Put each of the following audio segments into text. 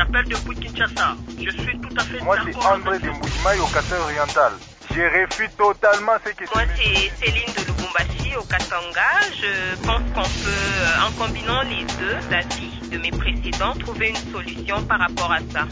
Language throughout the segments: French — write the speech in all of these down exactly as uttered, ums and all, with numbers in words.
t'appelle depuis Kinshasa. Je suis tout à fait Moi, d'accord. c'est André de Mbujimaï au Katanga oriental. Je refuse totalement ce que tu Moi, me dis. c'est Céline de Lubumbashi au Katanga. Je pense qu'on peut, en combinant les deux avis de mes précédents, trouver une solution par rapport à ça.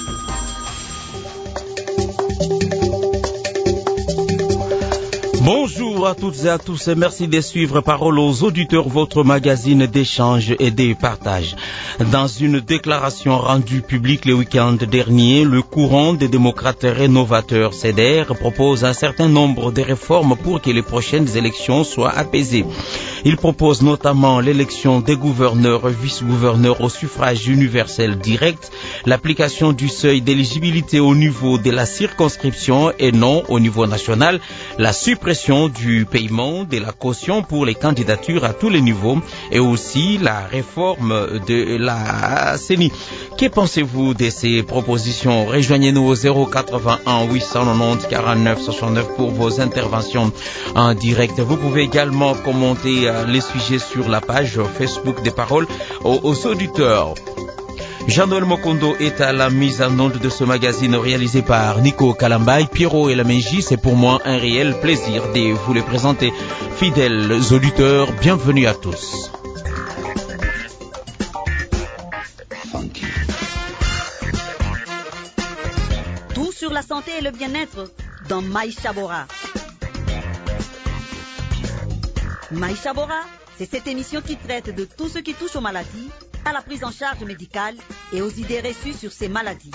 Bonjour à toutes et à tous et merci de suivre Parole aux auditeurs, votre magazine d'échange et de partage. Dans une déclaration rendue publique le week-end dernier, le courant des démocrates rénovateurs C D R propose un certain nombre de réformes pour que les prochaines élections soient apaisées. Il propose notamment l'élection des gouverneurs et vice-gouverneurs au suffrage universel direct, l'application du seuil d'éligibilité au niveau de la circonscription et non au niveau national, la suppression du paiement de la caution pour les candidatures à tous les niveaux et aussi la réforme de la C E N I. Que pensez-vous de ces propositions? Rejoignez-nous au zéro quatre-vingt-un huit cent quatre-vingt-dix quarante-neuf soixante-neuf pour vos interventions en direct. Vous pouvez également commenter les sujets sur la page Facebook des Paroles aux, aux auditeurs. Jean-Noël Mokondo est à la mise en onde de ce magazine réalisé par Nico Kalambay, Pierrot et la Menji. C'est pour moi un réel plaisir de vous les présenter. Fidèles auditeurs, bienvenue à tous. Tout sur la santé et le bien-être dans Maïcha Bora. Maïcha Bora, c'est cette émission qui traite de tout ce qui touche aux maladies, à la prise en charge médicale et aux idées reçues sur ces maladies.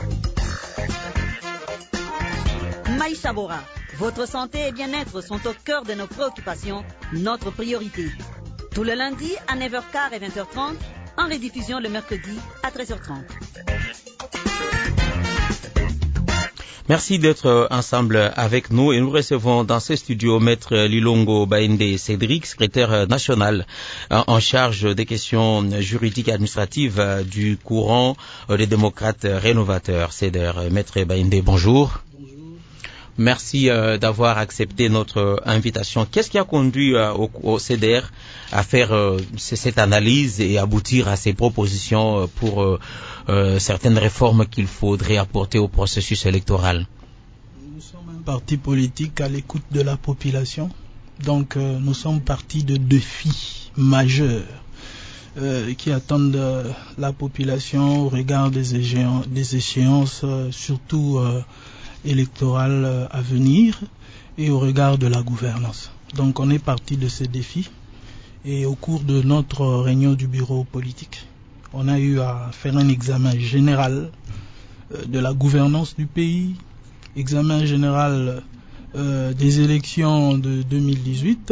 Maïcha Bora, votre santé et bien-être sont au cœur de nos préoccupations, notre priorité. Tout le lundi à neuf heures quinze et vingt heures trente, en rediffusion le mercredi à treize heures trente. Merci d'être ensemble avec nous et nous recevons dans ce studio Maître Lilongo Bainde Cédric, secrétaire national en charge des questions juridiques et administratives du courant des démocrates rénovateurs C D R. Maître Bainde, bonjour. Bonjour. Merci euh, d'avoir accepté notre invitation. Qu'est-ce qui a conduit euh, au, au C D R à faire euh, cette analyse et aboutir à ces propositions pour euh, euh, certaines réformes qu'il faudrait apporter au processus électoral? Nous sommes un parti politique à l'écoute de la population. Donc euh, nous sommes partis de défis majeurs euh, qui attendent euh, la population au regard des, échéan- des échéances, euh, surtout euh, électorale euh, à venir et au regard de la gouvernance. Donc on est parti de ces défis et au cours de notre réunion du bureau politique, on a eu à faire un examen général euh, de la gouvernance du pays, examen général euh, des élections de deux mille dix-huit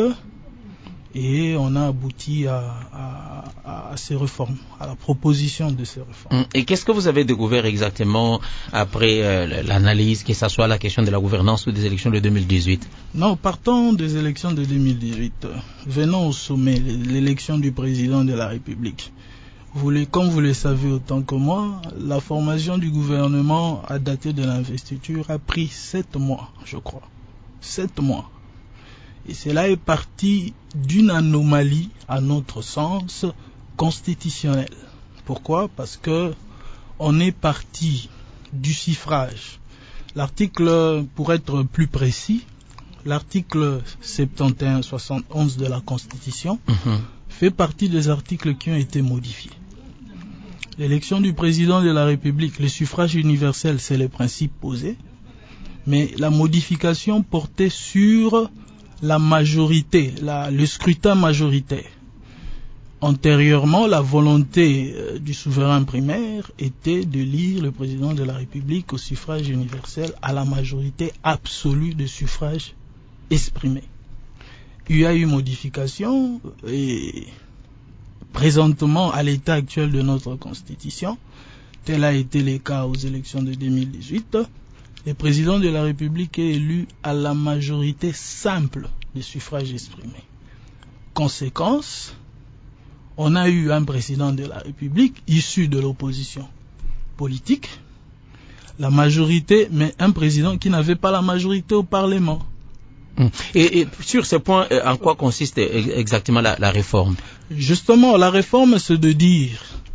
et on a abouti à, à, à ces réformes, à la proposition de ces réformes. Et qu'est-ce que vous avez découvert exactement après euh, l'analyse, que ce soit la question de la gouvernance ou des élections de deux mille dix-huit? Non, partons des élections de deux mille dix-huit. Venons au sommet, l'élection du président de la République. Vous les, comme vous le savez autant que moi, la formation du gouvernement a daté de l'investiture a pris sept mois, je crois. Sept mois. Et cela est parti d'une anomalie, à notre sens, constitutionnelle. Pourquoi? Parce que on est parti du suffrage. L'article, pour être plus précis, l'article soixante et onze soixante et onze de la Constitution mmh. fait partie des articles qui ont été modifiés. L'élection du président de la République, le suffrage universel, c'est le principe posé, mais la modification portait sur la majorité, la, le scrutin majoritaire. Antérieurement, la volonté euh, du souverain primaire était de élire le président de la République au suffrage universel à la majorité absolue de suffrages exprimés. Il y a eu modification et présentement, à l'état actuel de notre Constitution, tel a été le cas aux élections de deux mille dix-huit, le président de la République est élu à la majorité simple des suffrages exprimés. Conséquence, on a eu un président de la République issu de l'opposition politique, la majorité, mais un président qui n'avait pas la majorité au Parlement. Et, et sur ce point, en quoi consiste exactement la, la réforme? Justement, la réforme, c'est de dire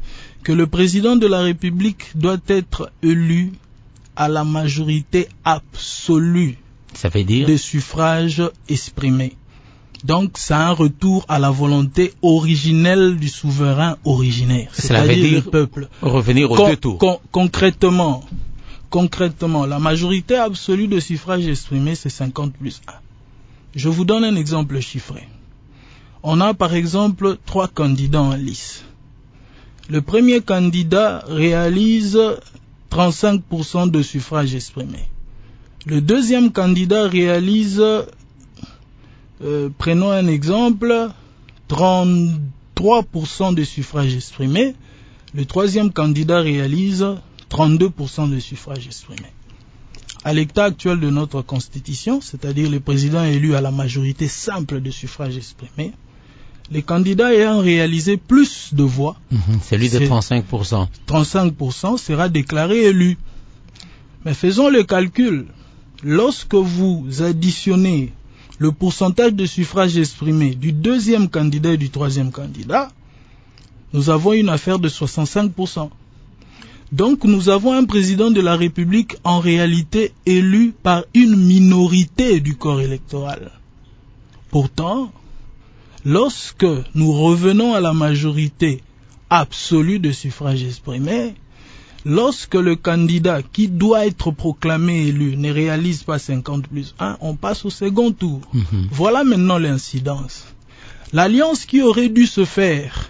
que le président de la République doit être élu à la majorité absolue. Ça veut dire des suffrages exprimés. Donc, c'est un retour à la volonté originelle du souverain originaire, c'est-à-dire le peuple. Revenir aux Con- deux tours. con- concrètement, concrètement, la majorité absolue de suffrages exprimés, c'est cinquante plus un. Je vous donne un exemple chiffré. On a par exemple trois candidats en lice. Le premier candidat réalise trente-cinq pour cent de suffrages exprimés. Le deuxième candidat réalise, euh, prenons un exemple, trente-trois pour cent de suffrages exprimés. Le troisième candidat réalise trente-deux pour cent de suffrages exprimés. À l'état actuel de notre Constitution, c'est-à-dire le président élu à la majorité simple de suffrages exprimés, les candidats ayant réalisé plus de voix, Mmh, celui de trente-cinq pour cent. trente-cinq pour cent sera déclaré élu. Mais faisons le calcul. Lorsque vous additionnez le pourcentage de suffrages exprimés du deuxième candidat et du troisième candidat, nous avons une affaire de soixante-cinq pour cent. Donc nous avons un président de la République en réalité élu par une minorité du corps électoral. Pourtant, lorsque nous revenons à la majorité absolue de suffrages exprimés, lorsque le candidat qui doit être proclamé élu ne réalise pas cinquante plus un, on passe au second tour. Mmh. Voilà maintenant l'incidence. L'alliance qui aurait dû se faire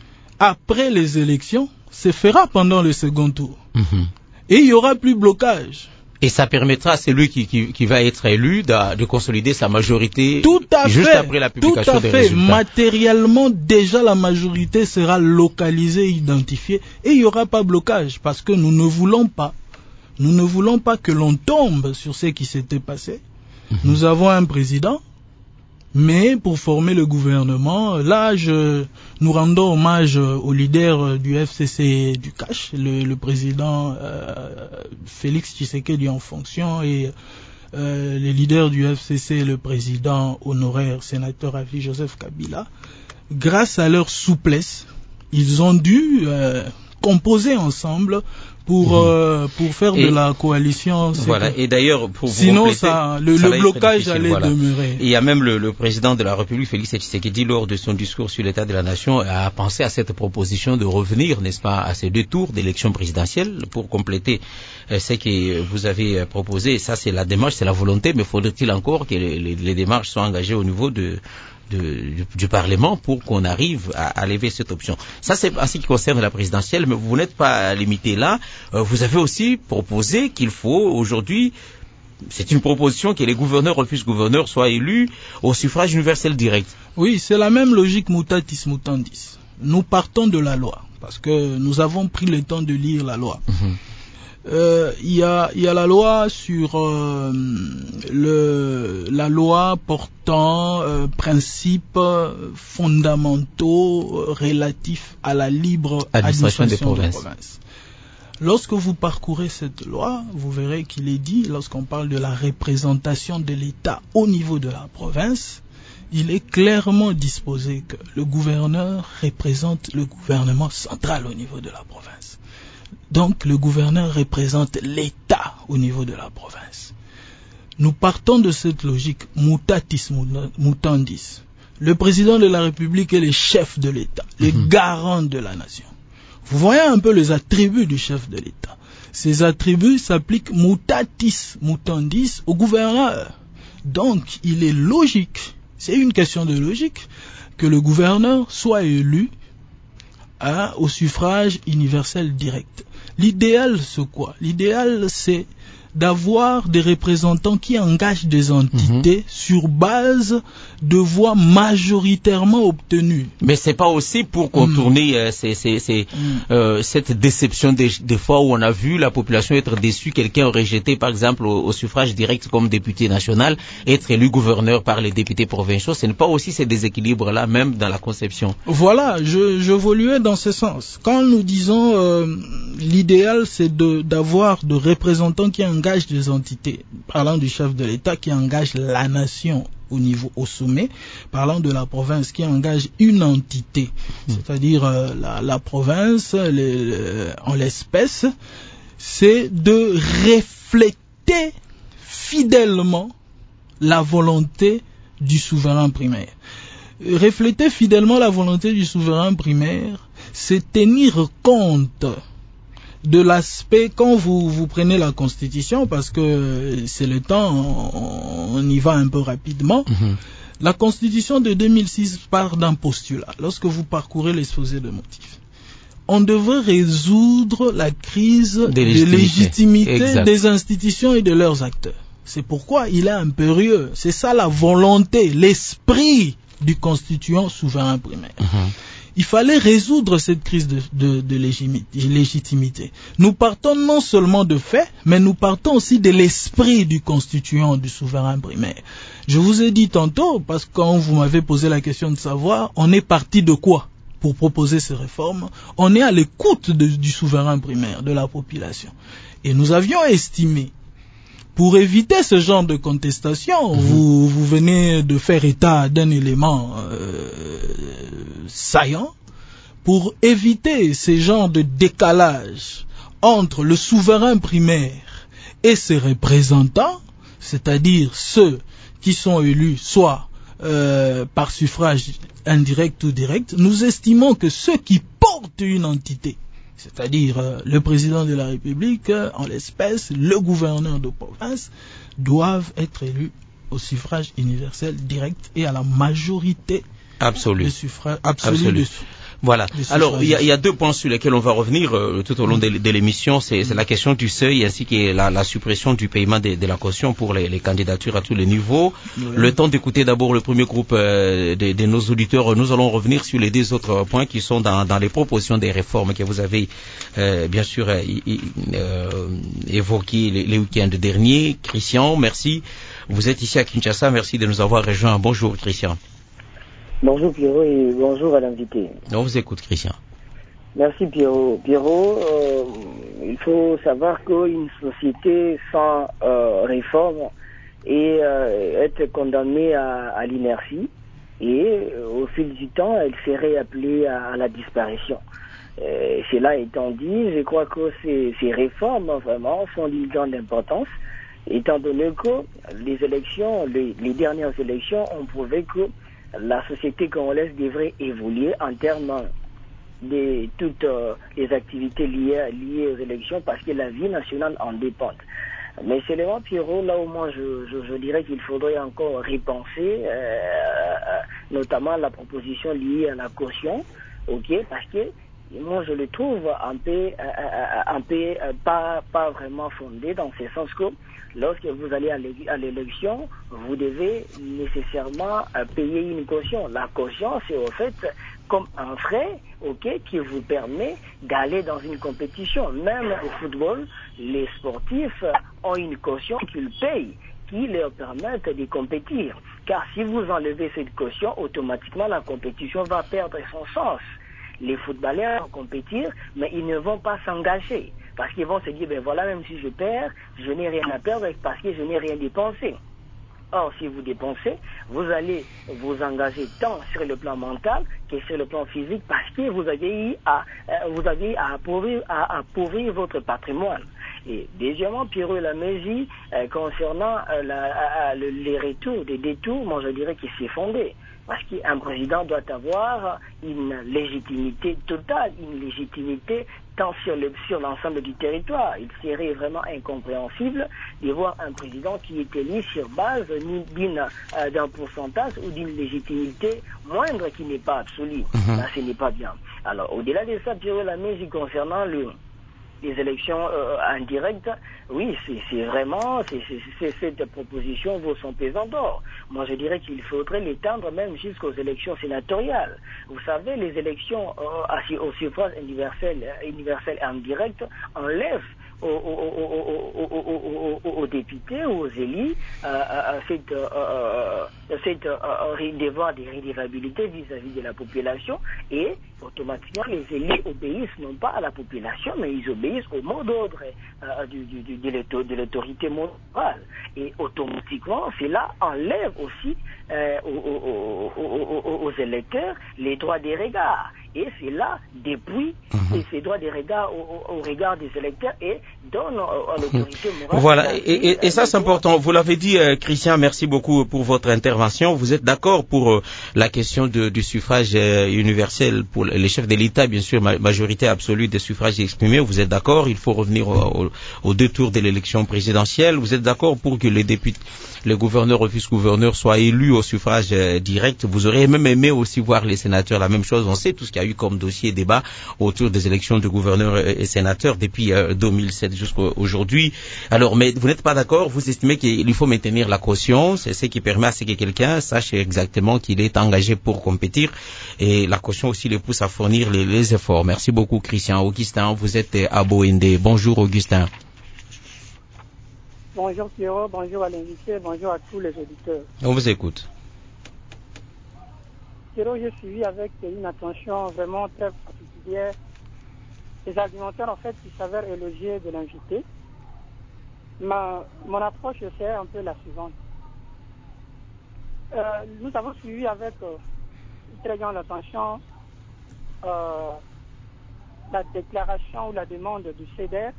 après les élections se fera pendant le second tour. Mmh. Et il n'y aura plus blocage. Et ça permettra à celui qui, qui, qui va être élu de, de consolider sa majorité tout à juste fait, après la publication tout à des fait. résultats. Matériellement, déjà la majorité sera localisée, identifiée, et il n'y aura pas blocage, parce que nous ne voulons pas, nous ne voulons pas que l'on tombe sur ce qui s'était passé. Mmh. Nous avons un président, mais pour former le gouvernement, là, je, nous rendons hommage au leader du F C C du C A C, le, le président euh, Félix Tshisekedi en fonction, et euh, le leader du F C C, le président honoraire sénateur à vie Joseph Kabila. Grâce à leur souplesse, ils ont dû euh, composer ensemble pour mmh. euh, pour faire et de la coalition. Voilà. Que... Et d'ailleurs, pour vous sinon compléter, ça, le, ça le blocage allait voilà. demeurer. Et il y a même le, le président de la République, Félix Tshisekedi, lors de son discours sur l'état de la nation, a pensé à cette proposition de revenir, n'est-ce pas, à ces deux tours d'élection présidentielle pour compléter euh, ce que vous avez proposé. Ça, c'est la démarche, c'est la volonté, mais faudrait-il encore que les, les, les démarches soient engagées au niveau de De, du, du Parlement pour qu'on arrive à, à lever cette option. Ça, c'est en ce qui concerne la présidentielle, mais vous n'êtes pas limité là. Euh, vous avez aussi proposé qu'il faut aujourd'hui, c'est une proposition que les gouverneurs, refusent gouverneurs soient élus au suffrage universel direct. Oui, c'est la même logique mutatis mutandis. Nous partons de la loi, parce que nous avons pris le temps de lire la loi. Mm-hmm. Euh, il y a, il y a la loi sur euh, le, la loi portant euh, principes fondamentaux relatifs à la libre administration, administration des, provinces. des provinces. Lorsque vous parcourez cette loi, vous verrez qu'il est dit, lorsqu'on parle de la représentation de l'État au niveau de la province, il est clairement disposé que le gouverneur représente le gouvernement central au niveau de la province. Donc, le gouverneur représente l'État au niveau de la province. Nous partons de cette logique mutatis mutandis. Le président de la République est le chef de l'État, le mmh. garant de la nation. Vous voyez un peu les attributs du chef de l'État. Ces attributs s'appliquent mutatis mutandis au gouverneur. Donc, il est logique, c'est une question de logique, que le gouverneur soit élu à, au suffrage universel direct. L'idéal, c'est quoi? L'idéal, c'est d'avoir des représentants qui engagent des entités mmh. sur base de voix majoritairement obtenues. Mais c'est pas aussi pour contourner mmh. euh, c'est, c'est, c'est, mmh. euh, cette déception des, des fois où on a vu la population être déçue, quelqu'un rejeté par exemple au, au suffrage direct comme député national, être élu gouverneur par les députés provinciaux. Ce n'est pas aussi ces déséquilibres-là même dans la conception. Voilà, je, je évoluais dans ce sens. Quand nous disons euh, l'idéal, c'est de, d'avoir de représentants qui engagent des entités, parlant du chef de l'État qui engage la nation au niveau, au sommet, parlant de la province qui engage une entité, mmh. c'est-à-dire euh, la, la province, les, euh, en l'espèce, c'est de refléter fidèlement la volonté du souverain primaire. Refléter fidèlement la volonté du souverain primaire, c'est tenir compte de l'aspect, quand vous, vous prenez la Constitution, parce que c'est le temps, on, on y va un peu rapidement, mm-hmm. La Constitution de deux mille six part d'un postulat. Lorsque vous parcourez l'exposé de motifs, on devrait résoudre la crise de légitimité, de légitimité des institutions et de leurs acteurs. C'est pourquoi il est impérieux. C'est ça la volonté, l'esprit du constituant souverain primaire. Mm-hmm. Il fallait résoudre cette crise de, de, de légitimité. Nous partons non seulement de faits, mais nous partons aussi de l'esprit du constituant du souverain primaire. Je vous ai dit tantôt, parce que quand vous m'avez posé la question de savoir, on est parti de quoi pour proposer ces réformes? On est à l'écoute de, du souverain primaire, de la population. Et nous avions estimé, pour éviter ce genre de contestation, mmh. vous, vous venez de faire état d'un élément euh, saillant, pour éviter ce genre de décalage entre le souverain primaire et ses représentants, c'est-à-dire ceux qui sont élus soit euh, par suffrage indirect ou direct, nous estimons que ceux qui portent une entité, c'est-à-dire euh, le président de la République, euh, en l'espèce, le gouverneur de province, doivent être élus au suffrage universel direct et à la majorité absolue. de suffrage absolu. Absolu. De, voilà. Alors, il y, y a deux points sur lesquels on va revenir euh, tout au long de, de l'émission. C'est, c'est la question du seuil ainsi que la, la suppression du paiement de, de la caution pour les, les candidatures à tous les niveaux. Oui. Le temps d'écouter d'abord le premier groupe euh, de, de nos auditeurs. Nous allons revenir sur les deux autres points qui sont dans, dans les propositions des réformes que vous avez euh, bien sûr euh, euh, évoquées les, les week-ends derniers. Christian, merci. Vous êtes ici à Kinshasa. Merci de nous avoir rejoints. Bonjour, Christian. Bonjour Pierrot et bonjour à l'invité. On vous écoute, Christian. Merci Pierrot. Pierrot, euh, il faut savoir qu'une société sans euh, réforme est euh, être condamnée à, à l'inertie et euh, au fil du temps, elle serait appelée à, à la disparition. Euh, cela étant dit, je crois que ces, ces réformes vraiment sont d'une grande importance, étant donné que les élections, les, les dernières élections ont prouvé que la société congolaise devrait évoluer en termes de toutes euh, les activités liées, liées aux élections parce que la vie nationale en dépend. Mais c'est vraiment, Pierrot, là où moi je, je, je dirais qu'il faudrait encore repenser, euh, notamment la proposition liée à la caution, ok, parce que moi je le trouve un peu, euh, un peu euh, pas, pas vraiment fondé dans ce sens que lorsque vous allez à l'élection, vous devez nécessairement payer une caution. La caution, c'est au fait comme un frais, ok, qui vous permet d'aller dans une compétition. Même au football, les sportifs ont une caution qu'ils payent, qui leur permettent de compétir. Car si vous enlevez cette caution, automatiquement la compétition va perdre son sens. Les footballeurs vont compétir, mais ils ne vont pas s'engager. Parce qu'ils vont se dire, ben voilà, même si je perds, je n'ai rien à perdre parce que je n'ai rien dépensé. Or, si vous dépensez, vous allez vous engager tant sur le plan mental que sur le plan physique parce que vous avez eu à, euh, vous avez à appauvrir, à appauvrir votre patrimoine. Et deuxièmement, Pierrot Lamézy, euh, concernant euh, la, euh, le, les retours, des détours, moi je dirais qu'il s'est fondé. Parce qu'un président doit avoir une légitimité totale, une légitimité tant sur, le, sur l'ensemble du territoire. Il serait vraiment incompréhensible de voir un président qui est élu sur base d'une, euh, d'un pourcentage ou d'une légitimité moindre qui n'est pas absolue. Mm-hmm. Là, ce n'est pas bien. Alors, au-delà de ça, Pierrot Lamézy, concernant le... les élections euh, indirectes, oui, c'est, c'est vraiment, c'est, c'est, c'est, cette proposition vaut son pesant d'or. Moi, je dirais qu'il faudrait l'étendre même jusqu'aux élections sénatoriales. Vous savez, les élections euh, au suffrage universel, universel indirect enlèvent aux, aux, aux, aux, aux, aux députés ou aux élus euh, cette, euh, euh, cette euh, devoir de redevabilité vis-à-vis de la population, et automatiquement les élus obéissent non pas à la population, mais ils obéissent au mot d'ordre euh, du, du, du, de l'autorité morale. Et automatiquement, cela enlève aussi euh, aux, aux, aux, aux électeurs les droits des regards. Et cela dépouille mmh. ces droits des regards au, au regard des électeurs et donne à l'autorité morale. Voilà, et, et, et ça c'est important. Vous l'avez dit, euh, Christian, merci beaucoup pour votre intervention. Vous êtes d'accord pour euh, la question de, du suffrage euh, universel pour les chefs de l'État, bien sûr, ma, majorité absolue des suffrages exprimés. Vous êtes d'accord? Il faut revenir au, au, aux deux tours de l'élection présidentielle. Vous êtes d'accord pour que les députés, les gouverneurs ou vice-gouverneurs soient élus au suffrage euh, direct? Vous auriez même aimé aussi voir les sénateurs la même chose. On sait tout ce qu'il y a eu comme dossier débat autour des élections de gouverneurs et sénateurs depuis euh, deux mille sept jusqu'à aujourd'hui. Alors, mais vous n'êtes pas d'accord? Vous estimez qu'il faut maintenir la caution? C'est ce qui permet à ce que quelqu'un sache exactement qu'il est engagé pour compétir, et la caution aussi le pousse à fournir les, les efforts. Merci beaucoup, Christian. Augustin, vous êtes à Boindé. Bonjour, Augustin. Bonjour, Pierrot. Bonjour à l'invité. Bonjour à tous les auditeurs. On vous écoute. J'ai suivi avec une attention vraiment très particulière les argumentaires en fait qui s'avèrent élogieux de l'invité. Ma, mon approche c'est un peu la suivante. Euh, nous avons suivi avec euh, très grande attention euh, la déclaration ou la demande du C D R.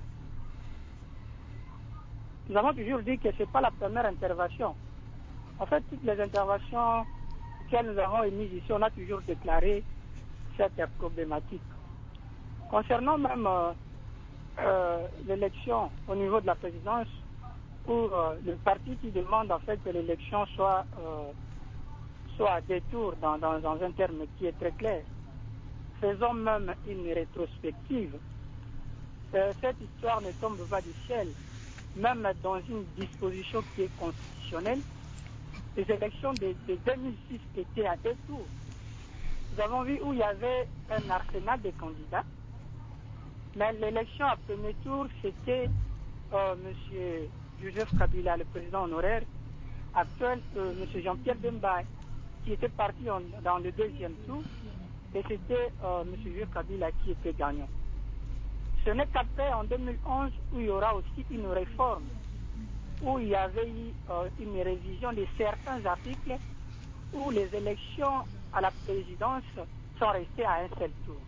Nous avons toujours dit que ce n'est pas la première intervention. En fait, toutes les interventions que nous avons émises ici, on a toujours déclaré cette problématique. Concernant même euh, euh, l'élection au niveau de la présidence, où euh, le parti qui demande en fait que l'élection soit, euh, soit à détour dans, dans, dans un terme qui est très clair, faisons même une rétrospective. Euh, cette histoire ne tombe pas du ciel, même dans une disposition qui est constitutionnelle. Les élections de, de deux mille six étaient à deux tours. Nous avons vu où il y avait un arsenal de candidats, mais l'élection à premier tour, c'était euh, M. Joseph Kabila, le président honoraire actuel, euh, M. Jean-Pierre Bemba, qui était parti en, dans le deuxième tour, et c'était euh, M. Joseph Kabila qui était gagnant. Ce n'est qu'après, en deux mille onze, où il y aura aussi une réforme, où il y avait eu euh, une révision de certains articles, où les élections à la présidence sont restées à un seul tour.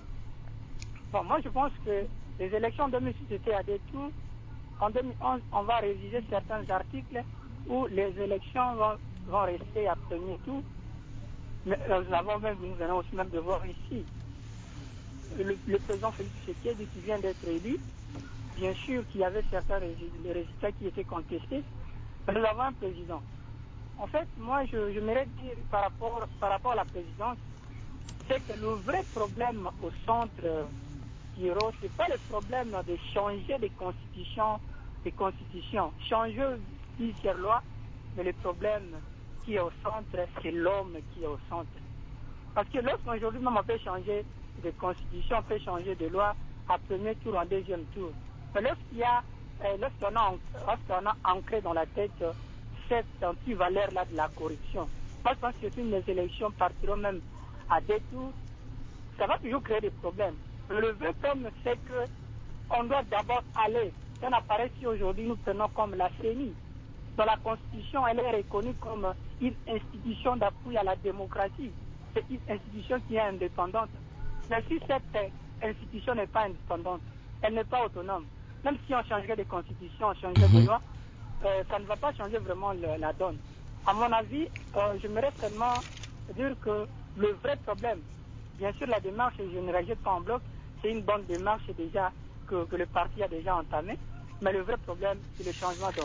Bon, moi je pense que les élections en deux mille six étaient à deux tours. En deux mille onze, on va réviser certains articles où les élections vont, vont rester à premier tour. Mais nous avons même, nous venons aussi même de voir ici le, le président Félix Tshisekedi qui vient d'être élu. Bien sûr qu'il y avait certains les résultats qui étaient contestés, mais nous avons un président. En fait, moi, je, je m'aimerais dire par rapport, par rapport à la présidence, c'est que le vrai problème au centre, Pierrot, ce n'est pas le problème de changer des constitutions, des constitutions, changer plusieurs lois, mais le problème qui est au centre, c'est l'homme qui est au centre. Parce que lorsqu'aujourd'hui, même on peut changer de constitution, on peut changer de loi à premier tour, en deuxième tour. Mais lorsqu'il y a, euh, lorsqu'on a, lorsqu'on a ancré dans la tête euh, cette antivaleur-là de la corruption, moi je pense que si les élections partiront même à deux tours, ça va toujours créer des problèmes. Le vrai problème, c'est qu'on doit d'abord aller. Un appareil si aujourd'hui nous prenons comme la C E N I. Dans la Constitution, elle est reconnue comme une institution d'appui à la démocratie. C'est une institution qui est indépendante. Mais si cette institution n'est pas indépendante, elle n'est pas autonome. Même si on changerait de constitution, on changerait de loi, euh, ça ne va pas changer vraiment le, la donne. À mon avis, euh, j'aimerais seulement dire que le vrai problème, bien sûr la démarche, je ne rejette pas en bloc, c'est une bonne démarche déjà que, que le parti a déjà entamée, mais le vrai problème, c'est le changement d'homme.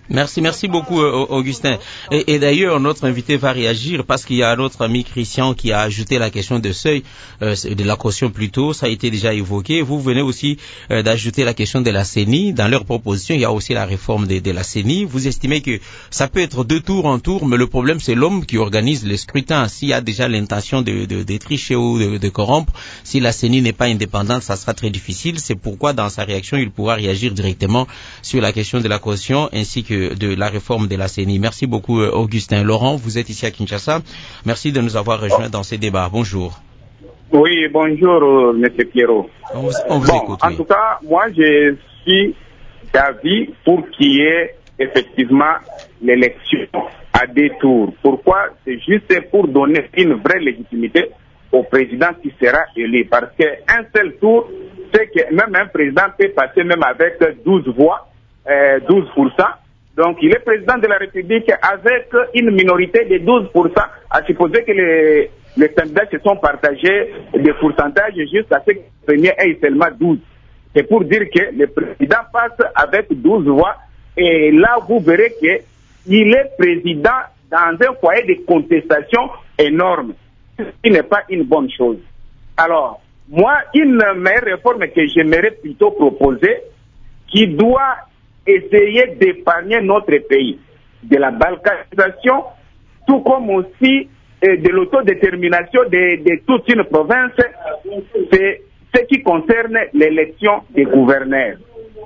Merci, merci beaucoup Augustin. Et, et d'ailleurs, notre invité va réagir parce qu'il y a un autre ami Christian qui a ajouté la question de seuil, euh, de la caution plutôt, ça a été déjà évoqué. Vous venez aussi euh, d'ajouter la question de la C E N I. Dans leur proposition, il y a aussi la réforme de, de la C E N I. Vous estimez que ça peut être de tour en tour, mais le problème c'est l'homme qui organise les scrutins. S'il y a déjà l'intention de, de, de tricher ou de, de corrompre, si la C E N I n'est pas indépendante, ça sera très difficile. C'est pourquoi dans sa réaction, il pourra réagir directement sur la question de la caution ainsi que de la réforme de la C E N I. Merci beaucoup Augustin. Laurent, vous êtes ici à Kinshasa. Merci de nous avoir rejoints dans ces débats. Bonjour. Oui, bonjour Monsieur Pierrot. On vous, on vous bon, écoute. En oui. tout cas, moi je suis d'avis pour qu'il y ait effectivement l'élection à deux tours. Pourquoi? C'est juste pour donner une vraie légitimité au président qui sera élu. Parce qu'un seul tour, c'est que même un président peut passer même avec douze voix, euh, douze pour cent. Donc, il est président de la République avec une minorité de douze pour cent, à supposer que les, les candidats se sont partagés des pourcentages jusqu'à ce que le premier ait seulement douze. C'est pour dire que le président passe avec douze voix et là, vous verrez qu'il est président dans un foyer de contestation énorme, ce qui n'est pas une bonne chose. Alors, moi, une meilleure réforme que j'aimerais plutôt proposer, qui doit essayer d'épargner notre pays de la balkanisation, tout comme aussi euh, de l'autodétermination de, de toute une province, c'est ce qui concerne l'élection des gouverneurs.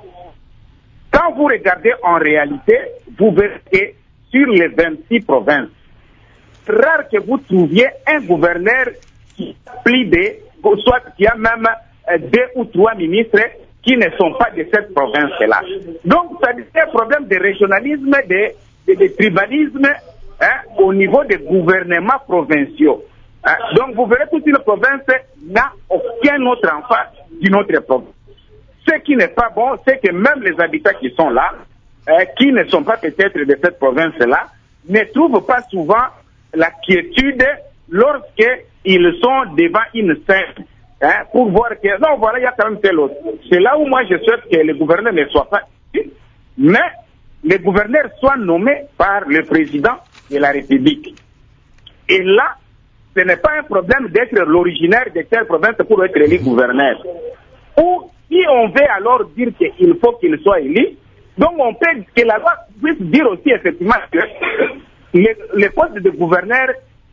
Quand vous regardez en réalité, vous verrez que sur les vingt-six provinces, c'est rare que vous trouviez un gouverneur qui a plus de, soit qui a même euh, deux ou trois ministres qui ne sont pas de cette province-là. Donc, ça c'est un problème de régionalisme, de, de, de tribalisme hein, au niveau des gouvernements provinciaux. Hein. Donc, vous verrez toute une province n'a aucun autre enfant d'une autre province. Ce qui n'est pas bon, c'est que même les habitants qui sont là, hein, qui ne sont pas peut-être de cette province-là, ne trouvent pas souvent la quiétude lorsqu'ils sont devant une scène. Hein, pour voir que, non, voilà, il y a quand même tel autre. C'est là où moi je souhaite que les gouverneurs ne soient pas ici, mais les gouverneurs soient nommés par le président de la République. Et là, ce n'est pas un problème d'être l'originaire de telle province pour être élu gouverneur. Ou si on veut alors dire qu'il faut qu'il soit élu, donc on peut que la loi puisse dire aussi effectivement que le, le poste de gouverneur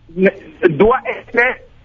doit être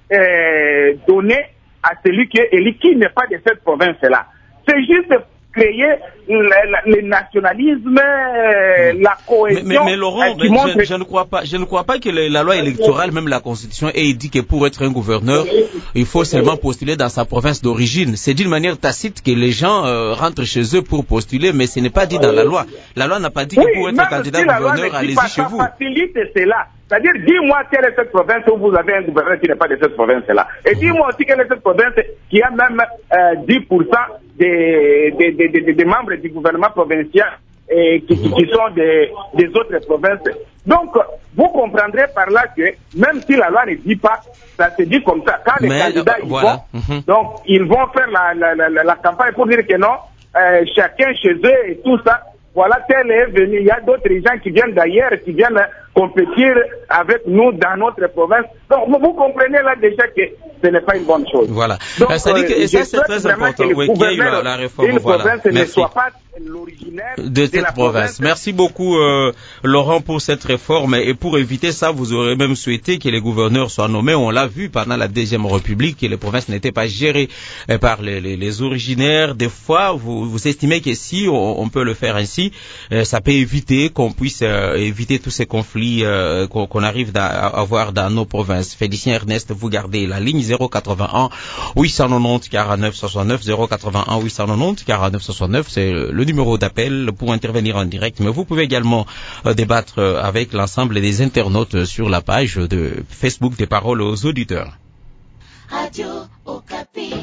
euh, donné à celui qui est élu, qui n'est pas de cette province-là. C'est juste créer le, le nationalisme, euh, la cohésion. Mais, mais, mais Laurent, euh, mais montre... je, je ne crois pas, je ne crois pas que le, la loi électorale, même la Constitution, ait dit que pour être un gouverneur, il faut seulement postuler dans sa province d'origine. C'est d'une manière tacite que les gens euh, rentrent chez eux pour postuler, mais ce n'est pas dit dans la loi. La loi n'a pas dit que oui, pour être candidat si gouverneur, allez-y chez vous. Facilite cela. C'est-à-dire, dis-moi quelle est cette province où vous avez un gouverneur qui n'est pas de cette province-là. Et dis-moi aussi quelle est cette province qui a même euh, dix pour cent des, des, des, des, des membres du gouvernement provincial et qui, qui, qui sont des, des autres provinces. Donc, vous comprendrez par là que même si la loi ne dit pas, ça se dit comme ça. Quand les Mais, candidats euh, y voilà. vont, Mm-hmm. donc ils vont faire la, la, la, la campagne pour dire que non, euh, chacun chez eux et tout ça. Voilà, tel est venu. Il y a d'autres gens qui viennent d'ailleurs, qui viennent compétir avec nous dans notre province. Donc, vous comprenez là déjà que ce n'est pas une bonne chose. Voilà. Donc, euh, ça dit que, euh, et ça, c'est très important. Oui, qu'il y ait eu la, la réforme. Une voilà. province Merci. ne soit pas l'originaire de, de cette la province. province. Merci beaucoup, euh, Laurent, pour cette réforme. Et pour éviter ça, vous aurez même souhaité que les gouverneurs soient nommés. On l'a vu pendant la Deuxième République, que les provinces n'étaient pas gérées euh, par les, les, les originaires. Des fois, vous, vous estimez que si on, on peut le faire ainsi, euh, ça peut éviter qu'on puisse euh, éviter tous ces conflits euh, qu'on, qu'on arrive à avoir dans nos provinces. Félicien Ernest, vous gardez la ligne zéro quatre-vingt-un huit cent quatre-vingt-dix quarante-neuf soixante-neuf, zéro quatre-vingt-un huit cent quatre-vingt-dix quarante-neuf soixante-neuf, c'est le numéro d'appel pour intervenir en direct. Mais vous pouvez également euh, débattre avec l'ensemble des internautes sur la page de Facebook des Paroles aux auditeurs. Radio Okapi.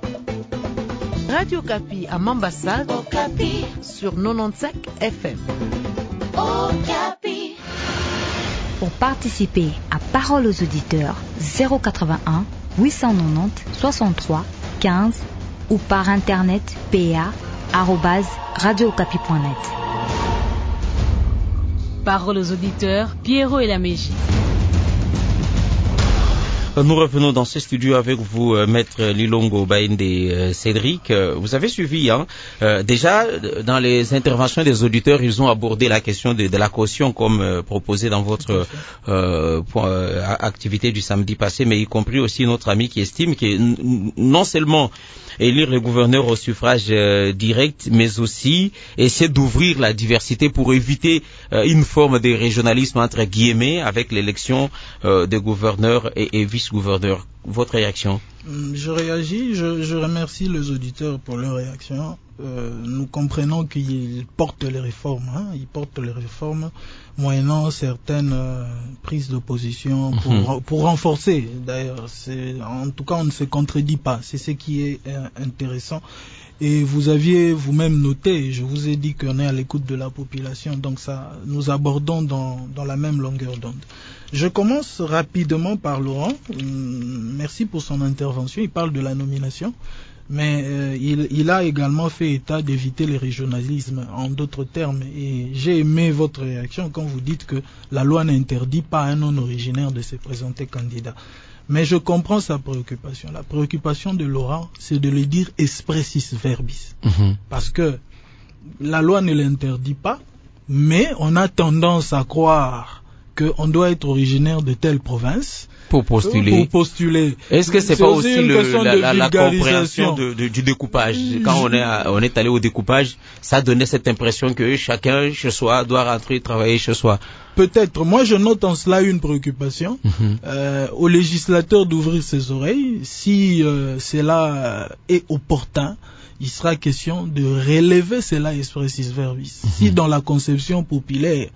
Radio Okapi à Mambasa, Okapi sur quatre-vingt-quinze F M. Okapi. Pour participer à Paroles aux auditeurs, zéro quatre-vingt-un huit cent quatre-vingt-dix soixante-trois quinze ou par internet pa arobase radio okapi point net. Parole aux auditeurs, Pierrot et la Mégie. Nous revenons dans ce studio avec vous, euh, Maître Lilongo Baïnde euh, Cédric. Euh, vous avez suivi, hein, euh, déjà, dans les interventions des auditeurs, ils ont abordé la question de, de la caution comme euh, proposé dans votre euh, point, euh, activité du samedi passé, mais y compris aussi notre ami qui estime que n- non seulement élire le gouverneur au suffrage euh, direct, mais aussi essayer d'ouvrir la diversité pour éviter euh, une forme de régionalisme entre guillemets avec l'élection euh, des gouverneurs et, et vice-gouverneurs. Votre réaction? Je réagis, je, je remercie les auditeurs pour leur réaction. Euh, nous comprenons qu'ils portent les réformes, hein, ils portent les réformes moyennant certaines euh, prises de position pour, mm-hmm. pour renforcer. D'ailleurs, c'est, en tout cas, on ne se contredit pas. C'est ce qui est euh, intéressant. Et vous aviez vous-même noté, je vous ai dit qu'on est à l'écoute de la population, donc ça, nous abordons dans, dans la même longueur d'onde. Je commence rapidement par Laurent. Merci pour son intervention. Il parle de la nomination, mais euh, il, il a également fait état d'éviter les régionalismes, en d'autres termes. Et j'ai aimé votre réaction quand vous dites que la loi n'interdit pas à un non-originaire de se présenter candidat. Mais je comprends sa préoccupation. La préoccupation de Laurent, c'est de le dire expressis verbis. Mm-hmm. Parce que la loi ne l'interdit pas, mais on a tendance à croire qu'on doit être originaire de telle province pour postuler. Pour postuler. Est-ce que c'est, c'est pas aussi, aussi le, la, la, la compréhension de, de, du découpage? Quand on est, à, on est allé au découpage, ça donnait cette impression que chacun chez soi doit rentrer travailler chez soi. Peut-être. Moi, je note en cela une préoccupation. Mm-hmm. Euh, au législateur d'ouvrir ses oreilles. Si euh, cela est opportun, il sera question de relever cela expressis verbis. Mm-hmm. Si dans la conception populaire,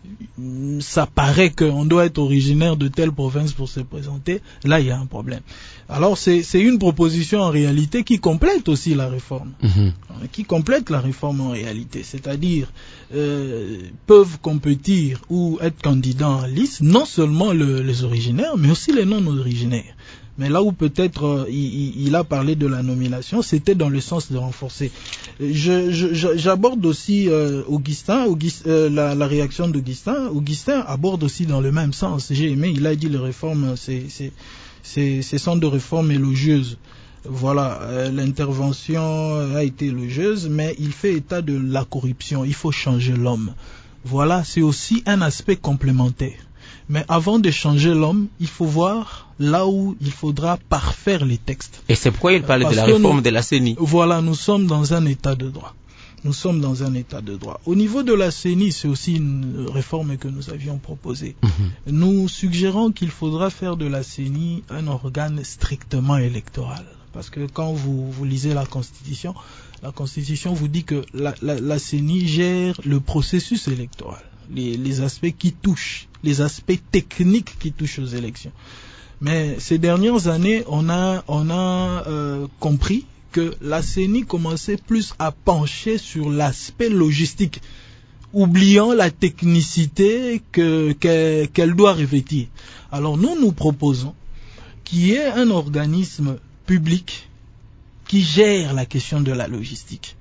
ça paraît qu'on doit être originaire de telle province pour se présenter, là il y a un problème. Alors c'est, c'est une proposition en réalité qui complète aussi la réforme, mm-hmm. qui complète la réforme en réalité, c'est-à-dire euh, peuvent compétir ou être candidats en liste non seulement le, les originaires mais aussi les non-originaires. Mais là où peut-être euh, il, il a parlé de la nomination, c'était dans le sens de renforcer. Je, je, j'aborde aussi euh, Augustin, Augustin euh, la, la réaction d'Augustin. Augustin aborde aussi dans le même sens. J'ai aimé, il a dit les réformes, c'est, c'est, c'est, ce sont des réformes élogieuses. Voilà, euh, l'intervention a été élogieuse, mais il fait état de la corruption. Il faut changer l'homme. Voilà, c'est aussi un aspect complémentaire. Mais avant de changer l'homme, il faut voir là où il faudra parfaire les textes. Et c'est pourquoi il parlait Parce de la réforme nous, de la C E N I. Voilà, nous sommes dans un état de droit. Nous sommes dans un état de droit. Au niveau de la C E N I, c'est aussi une réforme que nous avions proposée. Mm-hmm. Nous suggérons qu'il faudra faire de la C E N I un organe strictement électoral. Parce que quand vous, vous lisez la Constitution, la Constitution vous dit que la, la, la C E N I gère le processus électoral. Les, les aspects qui touchent, les aspects techniques qui touchent aux élections. Mais ces dernières années, on a, on a euh, compris que la C E N I commençait plus à pencher sur l'aspect logistique, oubliant la technicité que, que, qu'elle doit revêtir. Alors nous, nous proposons qu'il y ait un organisme public qui gère la question de la logistique.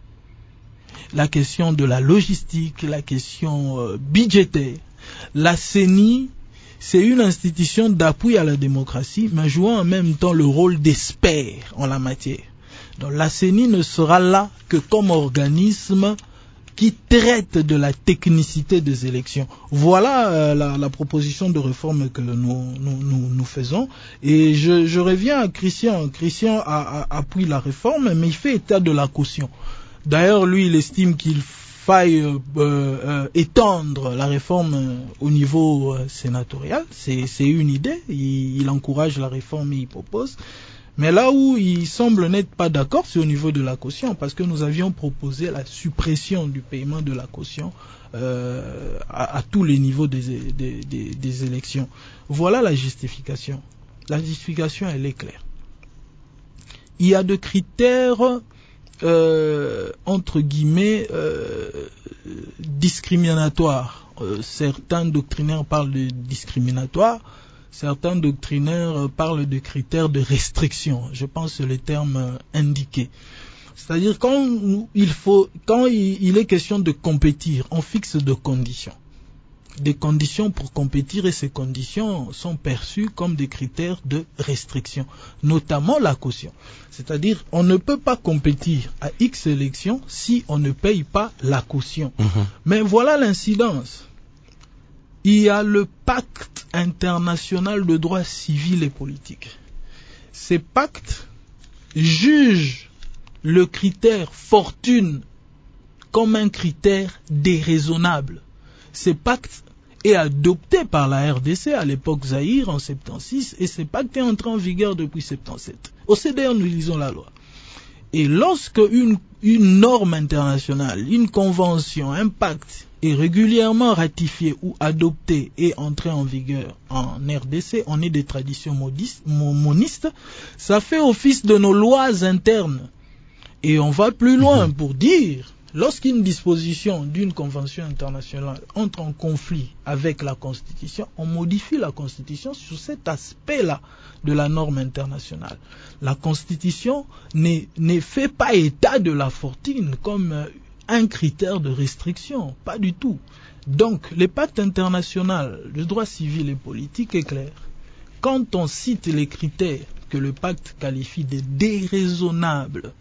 La question de la logistique, la question euh, budgétaire. La C E N I, c'est une institution d'appui à la démocratie, mais jouant en même temps le rôle d'expert en la matière. Donc la C E N I ne sera là que comme organisme qui traite de la technicité des élections. Voilà euh, la, la proposition de réforme que nous, nous, nous, nous faisons. Et je, je reviens à Christian. Christian a, a, appuie la réforme, mais il fait état de la caution. D'ailleurs, lui, il estime qu'il faille euh, euh, étendre la réforme euh, au niveau euh, sénatorial. C'est, c'est une idée. Il, il encourage la réforme et il propose. Mais là où il semble n'être pas d'accord, c'est au niveau de la caution, parce que nous avions proposé la suppression du paiement de la caution euh, à, à tous les niveaux des, des, des, des élections. Voilà la justification. La justification, elle est claire. Il y a des critères Euh, entre guillemets euh, discriminatoires. Euh, certains doctrinaires parlent de discriminatoire, certains doctrinaires parlent de critères de restriction. Je pense que c'est le terme euh, indiqué. C'est-à-dire quand il faut, quand il, il est question de compétir, on fixe des conditions. des conditions pour compétir et ces conditions sont perçues comme des critères de restriction, notamment la caution. C'est-à-dire, on ne peut pas compétir à X élections si on ne paye pas la caution. Mmh. Mais voilà l'incidence. Il y a le pacte international de droit civil et politique. Ces pactes jugent le critère fortune comme un critère déraisonnable. Ce pacte est adopté par la R D C à l'époque Zaïre en soixante-seize et ce pacte est entré en vigueur depuis soixante-dix-sept. Au C D R, nous lisons la loi. Et lorsque une, une norme internationale, une convention, un pacte est régulièrement ratifié ou adopté et entré en vigueur en R D C, on est des traditions modistes, monistes, ça fait office de nos lois internes. Et on va plus loin mmh. pour dire, lorsqu'une disposition d'une convention internationale entre en conflit avec la Constitution, on modifie la Constitution sur cet aspect-là de la norme internationale. La Constitution n'est, n'est fait pas état de la fortune comme un critère de restriction, pas du tout. Donc, le pacte international de droit civil et politique est clair. Quand on cite les critères que le pacte qualifie de déraisonnables,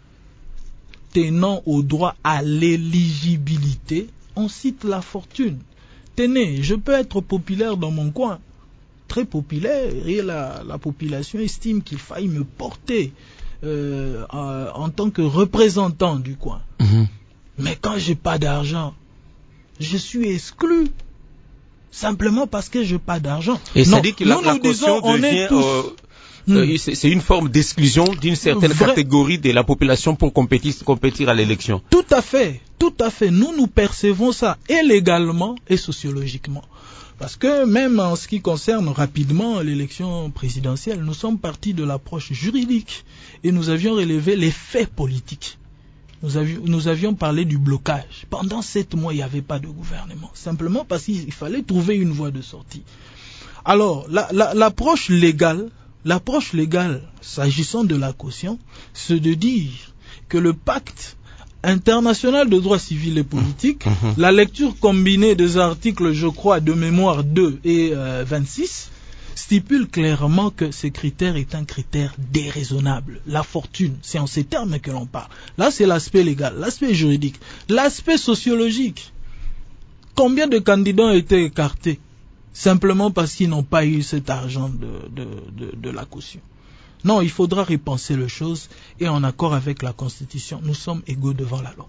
tenant au droit à l'éligibilité, on cite la fortune. Tenez, je peux être populaire dans mon coin, très populaire, et la, la population estime qu'il faille me porter euh, en, en tant que représentant du coin. Mmh. Mais quand j'ai pas d'argent, je suis exclu. Simplement parce que j'ai pas d'argent. Et ça dit que la, la caution devient... Tous... Euh... Euh, c'est une forme d'exclusion d'une certaine Vrai... catégorie de la population pour compétir, compétir à l'élection. Tout à fait, tout à fait. Nous, nous percevons ça et légalement et sociologiquement. Parce que même en ce qui concerne rapidement l'élection présidentielle, nous sommes partis de l'approche juridique et nous avions relevé les faits politiques. Nous avions, nous avions parlé du blocage. Pendant sept mois, il n'y avait pas de gouvernement. Simplement parce qu'il fallait trouver une voie de sortie. Alors, la, la, l'approche légale, L'approche légale, s'agissant de la caution, c'est de dire que le pacte international de droit civil et politique, mmh. la lecture combinée des articles, je crois, de mémoire deux et euh, vingt-six, stipule clairement que ce critère est un critère déraisonnable. La fortune, c'est en ces termes que l'on parle. Là, c'est l'aspect légal, l'aspect juridique, l'aspect sociologique. Combien de candidats ont été écartés ? Simplement parce qu'ils n'ont pas eu cet argent de, de, de, de la caution. Non, il faudra repenser les choses et en accord avec la Constitution, nous sommes égaux devant la loi.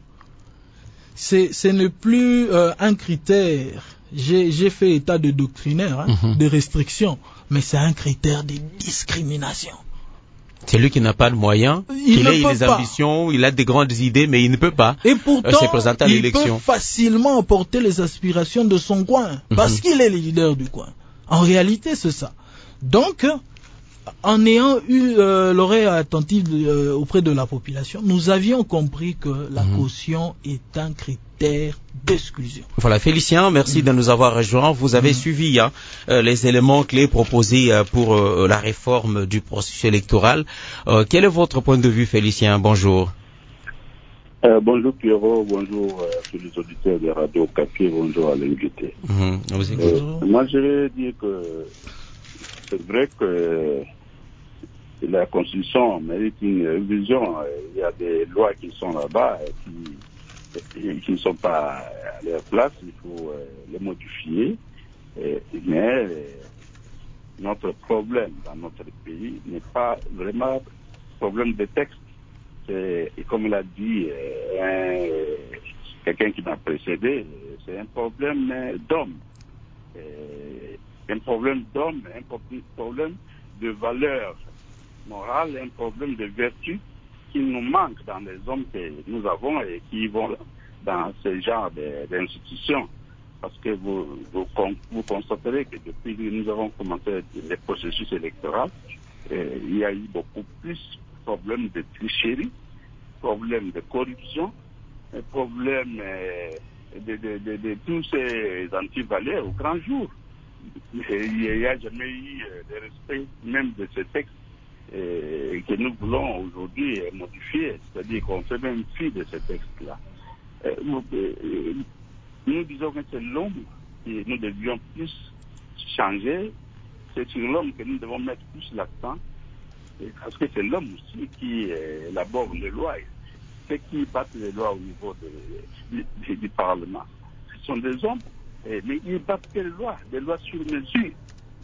C'est, ce n'est plus euh, un critère, j'ai, j'ai fait état de doctrinaire, hein, mm-hmm. de restriction, mais c'est un critère de discrimination. C'est lui qui n'a pas de moyens, il, il a des pas. ambitions, il a des grandes idées, mais il ne peut pas et pourtant, euh, se présenter à il l'élection. Peut facilement emporter les aspirations de son coin, parce mm-hmm. qu'il est le leader du coin. En réalité, c'est ça. Donc, en ayant eu euh, l'oreille attentive euh, auprès de la population, nous avions compris que la mmh. caution est un critère d'exclusion. Voilà, Félicien, merci mmh. de nous avoir rejoints. Vous avez mmh. suivi hein, euh, les éléments clés proposés euh, pour euh, la réforme du processus électoral. Euh, quel est votre point de vue, Félicien? Bonjour. Euh, bonjour Pierrot, bonjour à tous les auditeurs de Radio Okapi, bonjour à l'invité. Mmh. Vous euh, moi, je vais dire que c'est vrai que la Constitution mérite une révision. Il y a des lois qui sont là-bas qui, qui ne sont pas à leur place. Il faut les modifier. Mais notre problème dans notre pays n'est pas vraiment un problème de texte. C'est, comme l'a dit un, quelqu'un qui m'a précédé, c'est un problème d'homme. Un problème d'homme, un problème de valeur morale, un problème de vertu qui nous manque dans les hommes que nous avons et qui vont dans ce genre d'institutions. Parce que vous, vous, vous constaterez que depuis que nous avons commencé le processus électoral, euh, il y a eu beaucoup plus de problèmes de tricherie, problèmes de corruption, problèmes euh, de, de, de, de tous ces antivaleurs au grand jour. Il n'y a jamais eu de respect même de ce texte euh, que nous voulons aujourd'hui modifier, c'est-à-dire qu'on fait même fi de ce texte-là. Euh, nous, euh, nous disons que c'est l'homme que nous devions plus changer, c'est sur l'homme que nous devons mettre plus l'accent, parce que c'est l'homme aussi qui euh, élabore les lois. Ceux qui battent les lois au niveau de, de, de, du Parlement, ce sont des hommes, euh, mais ils battent quelles lois? Des lois sur mesure,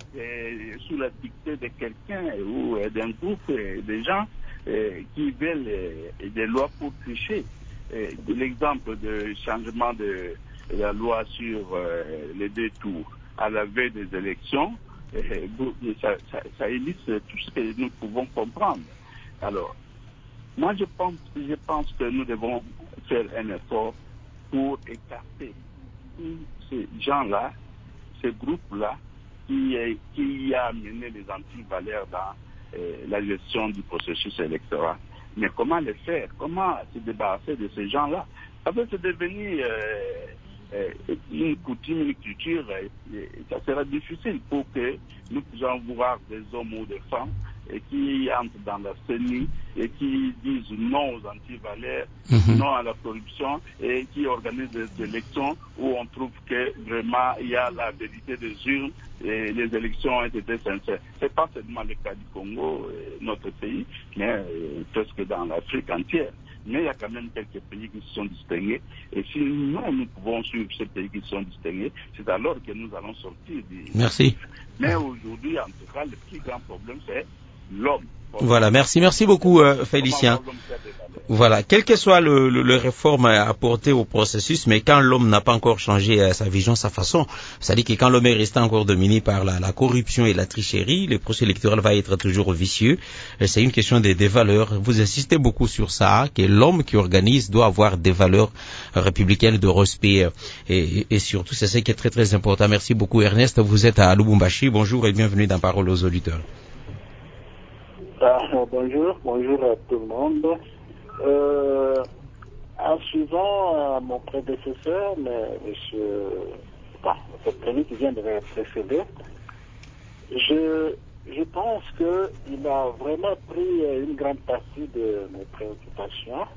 euh, sous la dictée de quelqu'un ou euh, d'un groupe euh, de gens euh, qui veulent euh, des lois pour tricher. Euh, l'exemple de changement de, de la loi sur euh, les deux tours à la veille des élections, euh, ça, ça, ça illustre tout ce que nous pouvons comprendre. Alors, moi, je pense, je pense que nous devons faire un effort pour écarter tous ces gens-là, ces groupes-là, qui, qui a amené les antivaleurs dans euh, la gestion du processus électoral. Mais comment le faire? Comment se débarrasser de ces gens-là? Ça peut se devenir euh, euh, une coutume, une culture, euh, ça sera difficile pour que nous puissions voir des hommes ou des femmes et qui entrent dans la C E N I et qui disent non aux antivaleurs, mm-hmm. non à la corruption et qui organisent des élections où on trouve que vraiment il y a la vérité des urnes et les élections ont été sincères. C'est pas seulement le cas du Congo, notre pays, mais euh, presque dans l'Afrique entière. Mais il y a quand même quelques pays qui se sont distingués. Et si nous, nous pouvons suivre ces pays qui se sont distingués, c'est alors que nous allons sortir du... Merci. Mais aujourd'hui, en tout cas, le plus grand problème, c'est l'homme. Voilà, merci, merci beaucoup euh, Félicien. Voilà, quel que soit le, le, le réforme apporté au processus, mais quand l'homme n'a pas encore changé euh, sa vision, sa façon, c'est-à-dire que quand l'homme est resté encore dominé par la, la corruption et la tricherie, le processus électoral va être toujours vicieux. Et c'est une question des, des valeurs. Vous insistez beaucoup sur ça, que l'homme qui organise doit avoir des valeurs républicaines de respect euh, et, et surtout, c'est ce qui est très très important. Merci beaucoup Ernest, vous êtes à Lubumbashi. Bonjour et bienvenue dans Parole aux auditeurs. Ah, bonjour, bonjour à tout le monde. Euh, en suivant euh, mon prédécesseur, mais monsieur, enfin, celui qui vient de me précéder, je, je pense qu'il a vraiment pris une grande partie de mes préoccupations.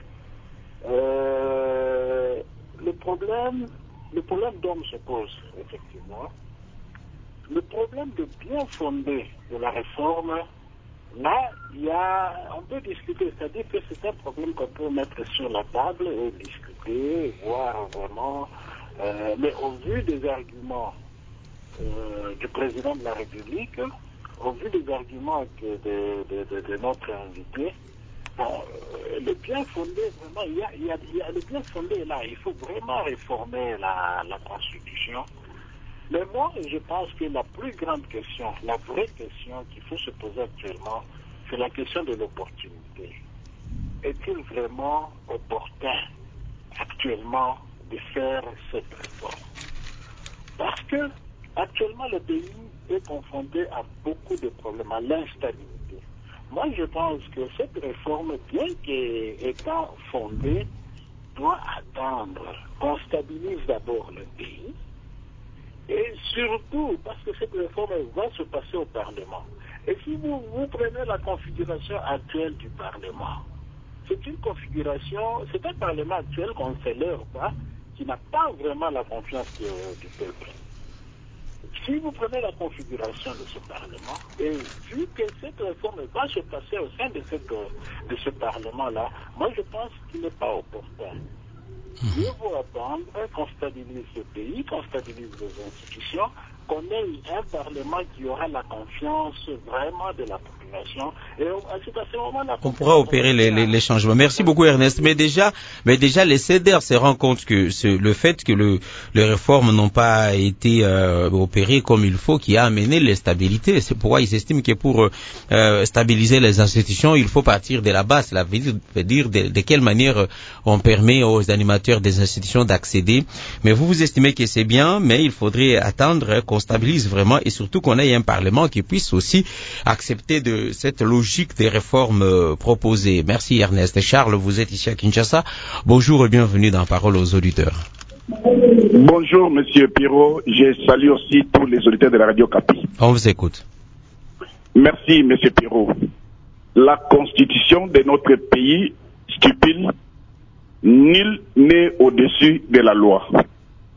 Euh, le problème, le problème d'homme se pose, effectivement. Le problème de bien fondé de la réforme, là, il y a, on peut discuter, c'est-à-dire que c'est un problème qu'on peut mettre sur la table et discuter, voir vraiment, euh, mais au vu des arguments euh, du président de la République, au vu des arguments que de, de, de, de notre invité, bon, euh, le bien fondé, vraiment, il y a, il y a, il y a le bien fondé là, il faut vraiment réformer la, la Constitution. Mais moi, je pense que la plus grande question, la vraie question qu'il faut se poser actuellement, c'est la question de l'opportunité. Est-il vraiment opportun actuellement de faire cette réforme? Parce que actuellement, le pays est confronté à beaucoup de problèmes, à l'instabilité. Moi, je pense que cette réforme, bien qu'étant fondée, doit attendre qu'on stabilise d'abord le pays. Et surtout, parce que cette réforme va se passer au Parlement. Et si vous, vous prenez la configuration actuelle du Parlement, c'est une configuration, c'est un Parlement actuel qu'on ne célèbre pas, qui n'a pas vraiment la confiance de, du peuple. Si vous prenez la configuration de ce Parlement, et vu que cette réforme va se passer au sein de, cette, de ce Parlement-là, moi je pense qu'il n'est pas opportun. Mieux vaut attendre qu'on stabilise ce pays, qu'on stabilise les institutions, qu'on ait un Parlement qui aura la confiance vraiment de la population. Et c'est à ce moment-là qu'on pourra opérer les, les, les changements. Merci beaucoup Ernest. Mais déjà, mais déjà les C E D E R se rendent compte que c'est le fait que le, les réformes n'ont pas été euh, opérées comme il faut qui a amené l'instabilité. C'est pourquoi ils estiment que pour euh, stabiliser les institutions, il faut partir de la base. Cela veut dire, veut dire de, de quelle manière on permet aux animateurs des institutions d'accéder. Mais vous vous estimez que c'est bien, mais il faudrait attendre qu'on stabilise vraiment et surtout qu'on ait un Parlement qui puisse aussi accepter de cette logique des réformes euh, proposées. Merci Ernest. Charles, vous êtes ici à Kinshasa. Bonjour et bienvenue dans Parole aux auditeurs. Bonjour Monsieur Pirot, je salue aussi tous les auditeurs de la Radio Capi. On vous écoute. Merci Monsieur Pirot. La constitution de notre pays stipule nul n'est au-dessus de la loi.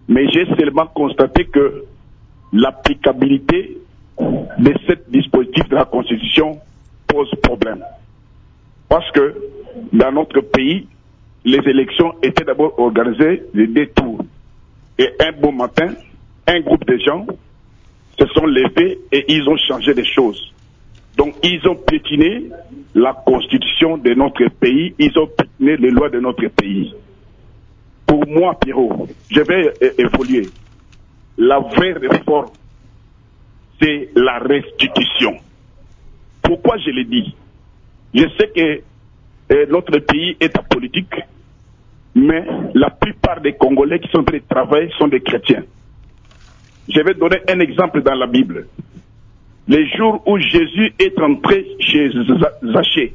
mais j'ai seulement constaté que l'applicabilité de ce dispositif de la Constitution pose problème. Parce que dans notre pays, les élections étaient d'abord organisées de deux tours. Et un beau matin, un groupe de gens se sont levés et ils ont changé les choses. Donc ils ont piétiné la Constitution de notre pays, ils ont piétiné les lois de notre pays. Pour moi, Pierrot, je vais é- évoluer. La vraie réforme, c'est la restitution. Pourquoi je le dis? Je sais que euh, notre pays est apolitique, mais la plupart des Congolais qui sont en train de travailler sont des chrétiens. Je vais donner un exemple dans la Bible. Le jour où Jésus est entré chez Zachée,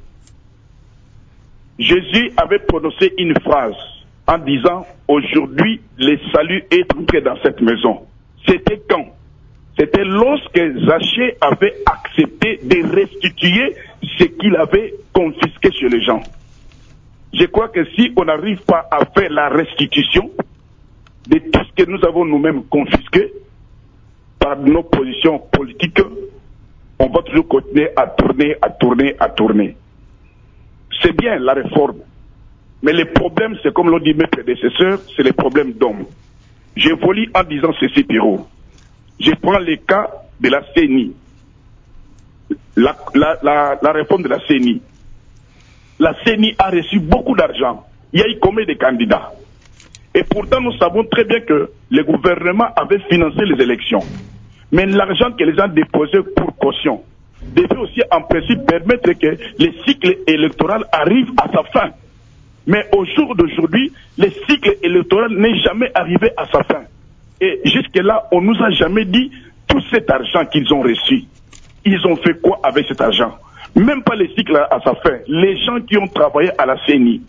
Jésus avait prononcé une phrase en disant « Aujourd'hui, le salut est entré dans cette maison ». C'était quand? C'était lorsque Zachée avait accepté de restituer ce qu'il avait confisqué chez les gens. Je crois que si on n'arrive pas à faire la restitution de tout ce que nous avons nous-mêmes confisqué par nos positions politiques, on va toujours continuer à tourner, à tourner, à tourner. C'est bien la réforme, mais le problème, c'est comme l'ont dit mes prédécesseurs, c'est le problème d'hommes. J'évolue en disant ceci, Pierrot. Je prends le cas de la C E N I, la, la, la, la réforme de la C E N I. La C E N I a reçu beaucoup d'argent. Il y a eu combien de candidats? Et pourtant, nous savons très bien que le gouvernement avait financé les élections. Mais l'argent que les gens déposaient pour caution devait aussi en principe permettre que le cycle électoral arrive à sa fin. Mais au jour d'aujourd'hui, le cycle électoral n'est jamais arrivé à sa fin. Et jusque-là, on nous a jamais dit tout cet argent qu'ils ont reçu. Ils ont fait quoi avec cet argent? Même pas le cycle à sa fin. Les gens qui ont travaillé à la C E N I,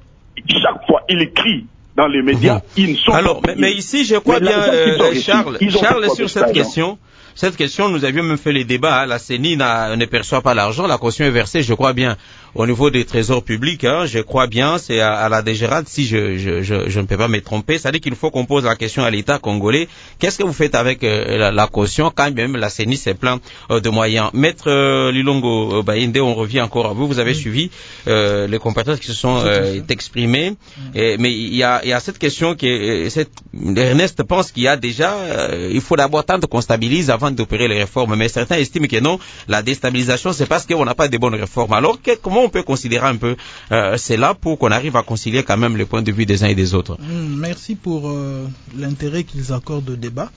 chaque fois, ils crient dans les médias, mmh. ils ne sont Alors, pas mais, mais ici, je crois mais bien, euh, reçu, Charles, Charles sur cette question. Cette question, nous avions même fait les débats. Hein. La C E N I ne perçoit pas l'argent. La caution est versée, je crois bien, au niveau des trésors publics. Hein. Je crois bien, c'est à, à la D G R A D, si je, je, je, je ne peux pas me tromper. Ça dit qu'il faut qu'on pose la question à l'État congolais. Qu'est-ce que vous faites avec euh, la, la caution quand même la C E N I c'est plein euh, de moyens. Maître euh, Lilongo Baïndé, on revient encore à vous. Vous avez oui. suivi euh, les compatriotes qui se sont euh, exprimés. Oui. Et, mais il y a, il y a cette question qui, cette, Ernest pense qu'il y a déjà, euh, il faut d'abord tant qu'on stabilise avant d'opérer les réformes, mais certains estiment que non, la déstabilisation c'est parce qu'on n'a pas de bonnes réformes. Alors que, comment on peut considérer un peu euh, cela pour qu'on arrive à concilier quand même les points de vue des uns et des autres? Merci pour euh, l'intérêt qu'ils accordent au débat.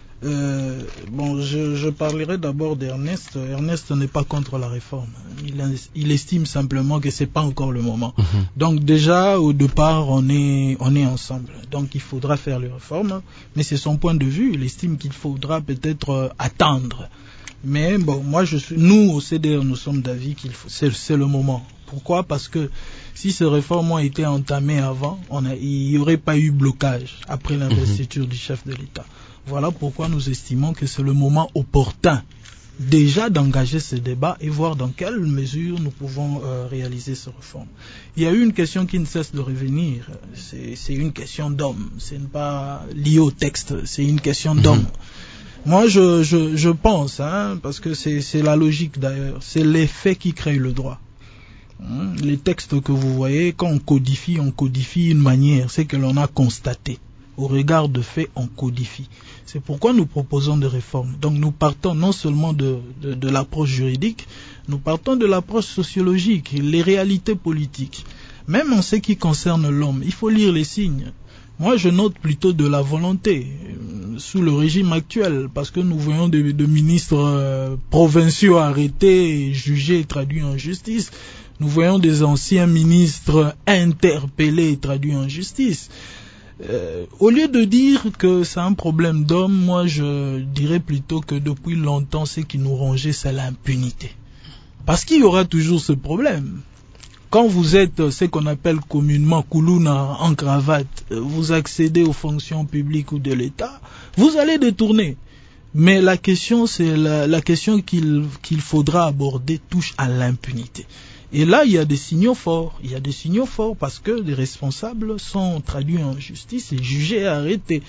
Euh, bon, je, je parlerai d'abord d'Ernest. Ernest n'est pas contre la réforme. Il, il estime simplement que c'est pas encore le moment. Mm-hmm. Donc déjà au départ on est on est ensemble. Donc il faudra faire les réformes, mais c'est son point de vue. Il estime qu'il faudra peut-être euh, attendre. Mais bon, moi je suis, nous au C D R nous sommes d'avis qu'il faut, c'est, c'est le moment. Pourquoi? Parce que si ces réformes ont été entamées avant, on a, il n'y aurait pas eu blocage après l'investiture mm-hmm. du chef de l'État. Voilà pourquoi nous estimons que c'est le moment opportun déjà d'engager ce débat et voir dans quelle mesure nous pouvons euh, réaliser ces réformes. Il y a eu une question qui ne cesse de revenir, c'est, c'est une question d'homme, ce n'est pas lié au texte, c'est une question d'homme. Mmh. Moi je, je, je pense, hein, parce que c'est, c'est la logique d'ailleurs, c'est les faits qui créent le droit. Hein, les textes que vous voyez, quand on codifie, on codifie une manière, c'est que l'on a constaté. Au regard de faits, on codifie. C'est pourquoi nous proposons des réformes. Donc nous partons non seulement de, de, de l'approche juridique, nous partons de l'approche sociologique, les réalités politiques. Même en ce qui concerne l'homme, il faut lire les signes. Moi, je note plutôt de la volonté euh, sous le régime actuel, parce que nous voyons de, de ministres euh, provinciaux arrêtés, jugés et traduits en justice. Nous voyons des anciens ministres interpellés et traduits en justice. Euh, au lieu de dire que c'est un problème d'homme, moi je dirais plutôt que depuis longtemps ce qui nous rongeait c'est l'impunité. Parce qu'il y aura toujours ce problème. Quand vous êtes ce qu'on appelle communément Koulouna en cravate, vous accédez aux fonctions publiques ou de l'État, vous allez détourner. Mais la question c'est la, la question qu'il, qu'il faudra aborder touche à l'impunité. Et là, il y a des signaux forts. Il y a des signaux forts parce que les responsables sont traduits en justice et jugés et arrêtés.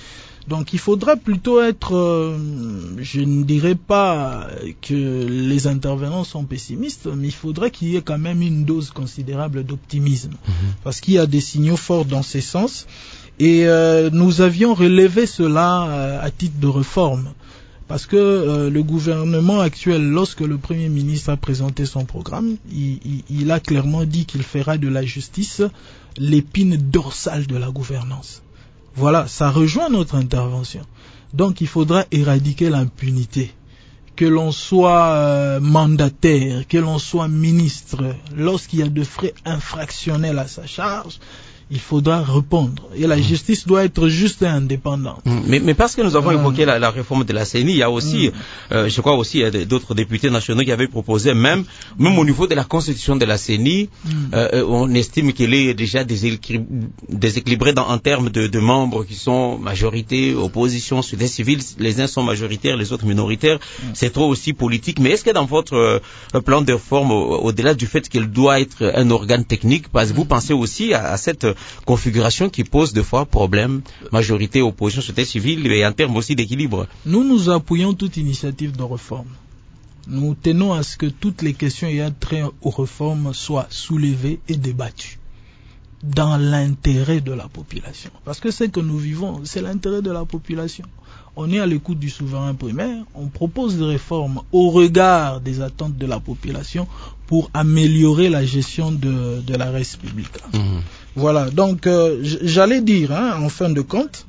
Donc il faudrait plutôt être, euh, je ne dirais pas que les intervenants sont pessimistes, mais il faudrait qu'il y ait quand même une dose considérable d'optimisme, mmh. parce qu'il y a des signaux forts dans ces sens, et euh, nous avions relevé cela euh, à titre de réforme, parce que euh, le gouvernement actuel, lorsque le Premier ministre a présenté son programme, il, il, il a clairement dit qu'il fera de la justice l'épine dorsale de la gouvernance. Voilà, ça rejoint notre intervention. Donc il faudra éradiquer l'impunité. Que l'on soit euh, mandataire, que l'on soit ministre, lorsqu'il y a de frais infractionnels à sa charge, il faudra répondre. Et la justice doit être juste et indépendante. Mais, mais parce que nous avons euh, évoqué la, la réforme de la C N I, il y a aussi, mmh. euh, je crois aussi, il y a d'autres députés nationaux qui avaient proposé, même, même au niveau de la constitution de la C N I, mmh. euh, on estime qu'elle est déjà déséquilibrée dans, en termes de, de membres qui sont majorité, opposition, société civile. Les uns sont majoritaires, les autres minoritaires. Mmh. C'est trop aussi politique. Mais est-ce que dans votre euh, plan de réforme, au, au-delà du fait qu'elle doit être un organe technique, parce que vous pensez aussi à, à cette configuration qui pose de fois problème, majorité, opposition, société civile, et en termes aussi d'équilibre? Nous, nous appuyons toute initiative de réforme. Nous tenons à ce que toutes les questions ayant trait aux réformes soient soulevées et débattues dans l'intérêt de la population. Parce que ce que nous vivons, c'est l'intérêt de la population. On est à l'écoute du souverain primaire, on propose des réformes au regard des attentes de la population pour améliorer la gestion de, de la res publica. Mmh. Voilà, donc euh, j'allais dire, hein, en fin de compte,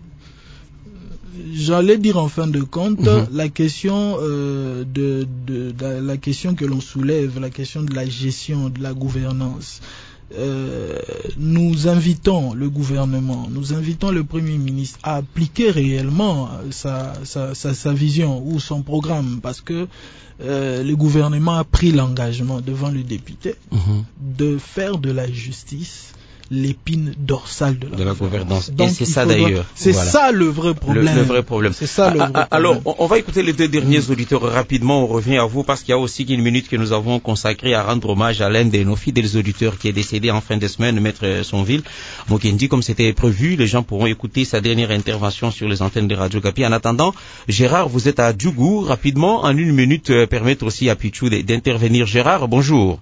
j'allais dire en fin de compte, mmh. la question euh, de, de, de la question que l'on soulève, la question de la gestion, de la gouvernance. Euh, nous invitons le gouvernement, nous invitons le Premier ministre à appliquer réellement sa, sa, sa, sa vision ou son programme, parce que euh, le gouvernement a pris l'engagement devant le député mmh. de faire de la justice l'épine dorsale de la, de la gouvernance. Donc, et c'est ça faudra... d'ailleurs. C'est voilà. ça le vrai problème. Le, le vrai problème. C'est ça le ah, vrai ah, alors, on, on va écouter les deux derniers mmh. auditeurs rapidement. On revient à vous parce qu'il y a aussi une minute que nous avons consacrée à rendre hommage à l'un de nos fidèles auditeurs qui est décédé en fin de semaine, Maître Sonville Mokendi, comme c'était prévu. Les gens pourront écouter sa dernière intervention sur les antennes de Radio Kapi. En attendant, Gérard, vous êtes à Djougou. Rapidement, en une minute, euh, permettre aussi à Pichou d'intervenir. Gérard, bonjour.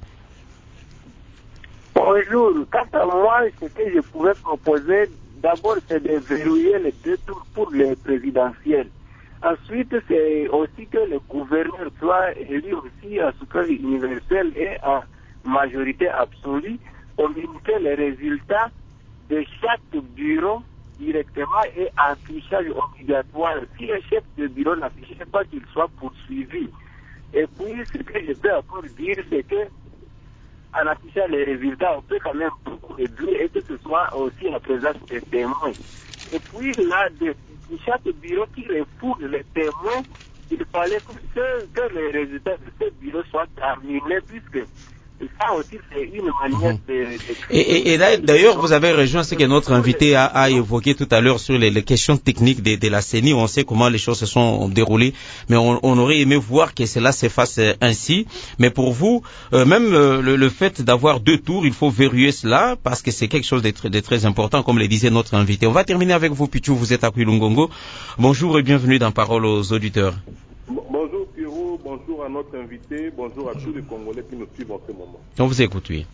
Bonjour. Quant à moi, ce que je pouvais proposer, d'abord, c'est de verrouiller les deux tours pour les présidentielles. Ensuite, c'est aussi que le gouverneur soit élu aussi à suffrage universel et en majorité absolue, communiquer les résultats de chaque bureau directement et affichage obligatoire. Si le chef de bureau n'affichait pas, qu'il soit poursuivi. Et puis, ce que je peux encore dire, c'est que en affichant les résultats, on peut quand même beaucoup réduire et que ce soit aussi la présence des témoins. Et puis là, de, de chaque bureau qui refoule les témoins, il fallait que, que les résultats de ce bureau soient terminés, puisque ça aussi, c'est une manière mmh. de, de... Et, et, et d'ailleurs, vous avez rejoint ce que notre invité a, a évoqué tout à l'heure sur les, les questions techniques de, de la C N I. On sait comment les choses se sont déroulées, mais on, on aurait aimé voir que cela se fasse ainsi. Mais pour vous, euh, même euh, le, le fait d'avoir deux tours, il faut verrouiller cela, parce que c'est quelque chose de très, de très important, comme le disait notre invité. On va terminer avec vous, Pichou, vous êtes à Kwilungongo. Bonjour et bienvenue dans Parole aux auditeurs. Bonjour Pierrot, bonjour à notre invité, bonjour à tous les Congolais qui nous suivent en ce moment. On vous écoute, oui.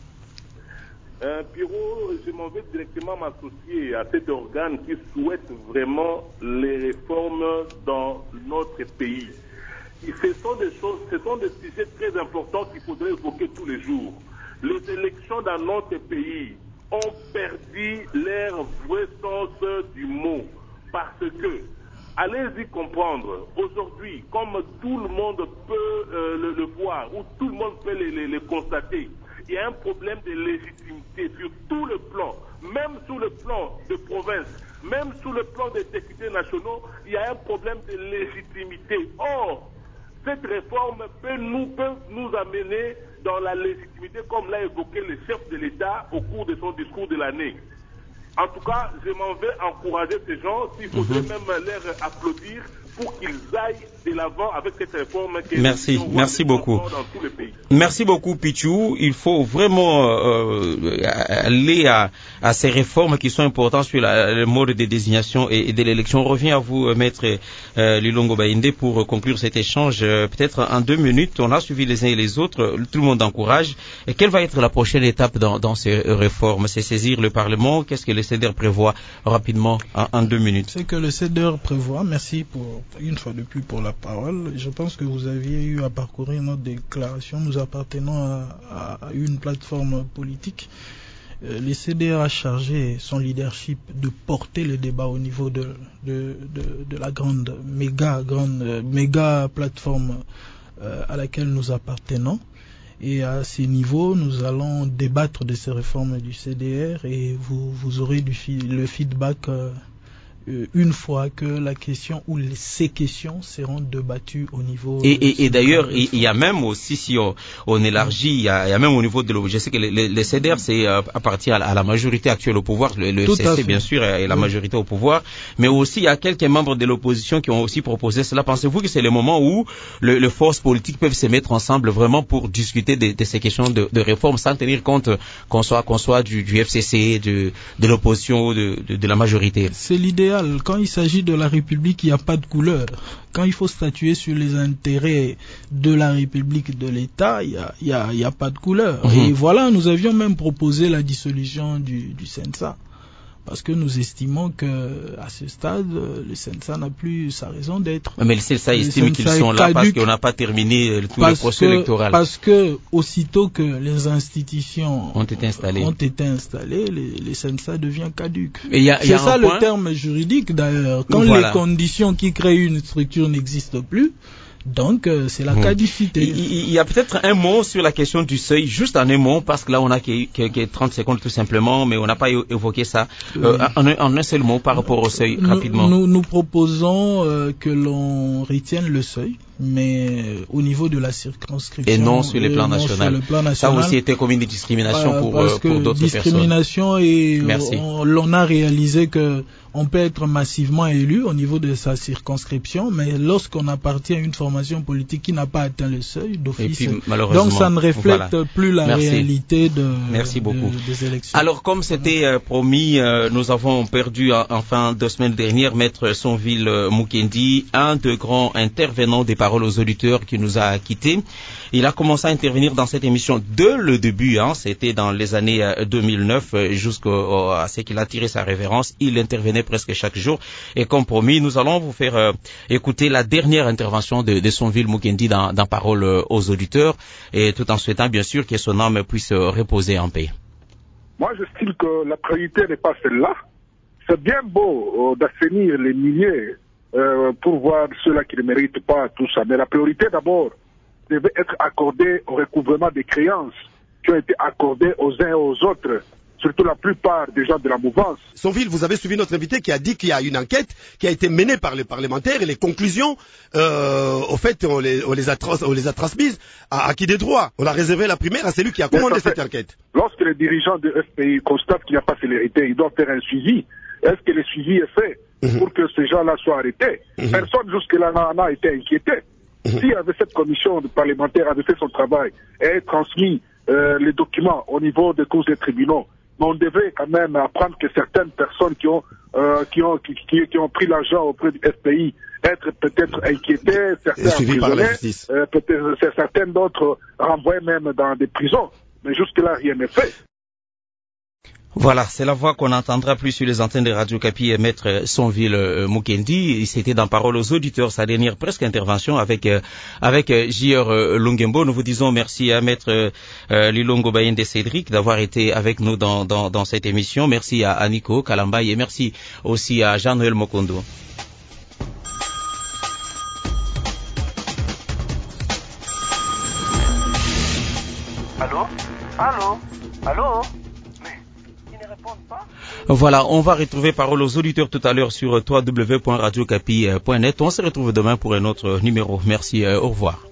Euh, Pierrot, je m'en vais directement m'associer à cet organe qui souhaite vraiment les réformes dans notre pays. Et ce sont des choses, ce sont des sujets très importants qu'il faudrait évoquer tous les jours. Les élections dans notre pays ont perdu leur vrai sens du mot parce que allez-y comprendre, aujourd'hui, comme tout le monde peut euh, le, le voir, ou tout le monde peut le, le, le constater, il y a un problème de légitimité sur tout le plan, même sur le plan de province, même sur le plan des députés nationaux, il y a un problème de légitimité. Or, cette réforme peut nous, peut nous amener dans la légitimité, comme l'a évoqué le chef de l'État au cours de son discours de l'année. En tout cas, je m'en vais encourager ces gens, s'il faudrait mmh. même leur applaudir pour qu'ils aillent de l'avant avec cette réforme. Merci, merci beaucoup. Dans tous les pays. Merci beaucoup, Pichou. Il faut vraiment euh, aller à, à ces réformes qui sont importantes sur la, le mode de désignation et, et de l'élection. On revient à vous, maître euh, Lilongo Bayinde, pour conclure cet échange. Euh, peut-être en deux minutes, on a suivi les uns et les autres. Tout le monde encourage. Et quelle va être la prochaine étape dans, dans ces réformes? C'est saisir le Parlement. Qu'est-ce que le C E D R prévoit rapidement en, en deux minutes? C'est que le C E D R prévoit. Merci pour une fois de plus pour la parole. Je pense que vous aviez eu à parcourir notre déclaration. Nous appartenant à, à une plateforme politique. Euh, le C E D R a chargé son leadership de porter le débat au niveau de, de, de, de la grande, méga, grande, euh, méga plateforme euh, à laquelle nous appartenons. Et à ces niveaux, nous allons débattre de ces réformes du C E D R et vous, vous aurez du fi- le feedback euh, une fois que la question ou les, ces questions seront débattues au niveau... Et, et, et d'ailleurs, il y a même aussi, si on, on élargit, il y, a, il y a même au niveau de... Je sais que le, le, le C E D R, c'est euh, appartient à, à la majorité actuelle au pouvoir, le, le C C bien sûr est la majorité au pouvoir, mais aussi il y a quelques membres de l'opposition qui ont aussi proposé cela. Pensez-vous que c'est le moment où le, les forces politiques peuvent se mettre ensemble vraiment pour discuter de, de ces questions de, de réforme sans tenir compte qu'on soit, qu'on soit du, du F C C, de, de l'opposition ou de, de, de la majorité? C'est l'idée. Quand il s'agit de la République, il n'y a pas de couleur. Quand il faut statuer sur les intérêts de la République, de l'État, il n'y a, y a, y a pas de couleur. Mmh. Et voilà, nous avions même proposé la dissolution du, du C E N S A. Parce que nous estimons que à ce stade, le C E N S A n'a plus sa raison d'être. Mais le C E N S A estime qu'ils sont là parce qu'on n'a pas terminé tout le processus électoral. Parce que aussitôt que les institutions ont été installées, ont été installées, les, les C E N S A devient caduque. C'est ça le terme juridique d'ailleurs. Quand voilà. les conditions qui créent une structure n'existent plus, donc euh, c'est la mmh. caducité. Il, il y a peut-être un mot sur la question du seuil, juste en un mot, parce que là on a que, que, que trente secondes tout simplement, mais on n'a pas évoqué ça. Euh, oui. en, en un seul mot par rapport au seuil, nous, rapidement. Nous, nous proposons euh, que l'on retienne le seuil, mais au niveau de la circonscription. Et non sur le plan, national. Le plan national. Ça aussi était comme une discrimination euh, pour, parce euh, pour d'autres discrimination personnes. Et Merci. On, l'on a réalisé que on peut être massivement élu au niveau de sa circonscription, mais lorsqu'on appartient à une formation politique qui n'a pas atteint le seuil d'office, donc ça ne reflète voilà. plus la Merci. réalité de, Merci beaucoup. de, des élections. Alors comme c'était euh, promis, euh, nous avons perdu en, en fin de semaine dernière Maître Sonville euh, Mukendi, un des grands intervenants des paroles aux auditeurs qui nous a quittés. Il a commencé à intervenir dans cette émission dès le début, hein, c'était dans les années euh, deux mille neuf euh, jusqu'à ce qu'il a tiré sa révérence. Il intervenait presque chaque jour et comme promis, nous allons vous faire euh, écouter la dernière intervention de, de Sonville Mukendi dans, dans Parole euh, aux auditeurs et tout en souhaitant bien sûr que son âme puisse euh, reposer en paix. Moi, j'estime que la priorité n'est pas celle-là. C'est bien beau euh, d'assainir les milliers euh, pour voir ceux-là qui ne méritent pas tout ça, mais la priorité d'abord devait être accordée au recouvrement des créances qui ont été accordées aux uns et aux autres, surtout la plupart des gens de la mouvance. Sonville, vous avez suivi notre invité qui a dit qu'il y a une enquête qui a été menée par les parlementaires et les conclusions, euh, au fait, on les, on les, a, trans, on les a transmises à, à qui des droits. On a réservé la primaire à celui qui a commandé cette enquête. Lorsque les dirigeants de F P I constatent qu'il n'y a pas célérité, ils doivent faire un suivi. Est-ce que le suivi est fait mmh. pour que ces gens-là soient arrêtés? mmh. Personne jusque-là n'a été inquiété. Mmh. Si avec cette commission parlementaire avait fait son travail et transmis euh, les documents au niveau des cours des tribunaux, mais on devait quand même apprendre que certaines personnes qui ont euh, qui ont qui, qui, qui ont pris l'argent auprès du F P I être peut-être inquiétées, certains emprisonnés, euh, peut-être certains d'autres renvoyés même dans des prisons. Mais jusque-là, rien n'est fait. Voilà, c'est la voix qu'on entendra plus sur les antennes de Radio Kapi et Maître Sonville euh, Mukendi. C'était dans Parole aux auditeurs, sa dernière presque intervention avec euh, avec euh, J R euh, Lungembo. Nous vous disons merci à Maître euh, Lilongo Bayinde Cédric d'avoir été avec nous dans, dans, dans cette émission. Merci à Aniko Kalambay et merci aussi à Jean-Noël Mokondo. Allô? Allô? Allô? Voilà, on va retrouver Parole aux auditeurs tout à l'heure sur w w w point radio kapi point net. On se retrouve demain pour un autre numéro. Merci, euh, au revoir.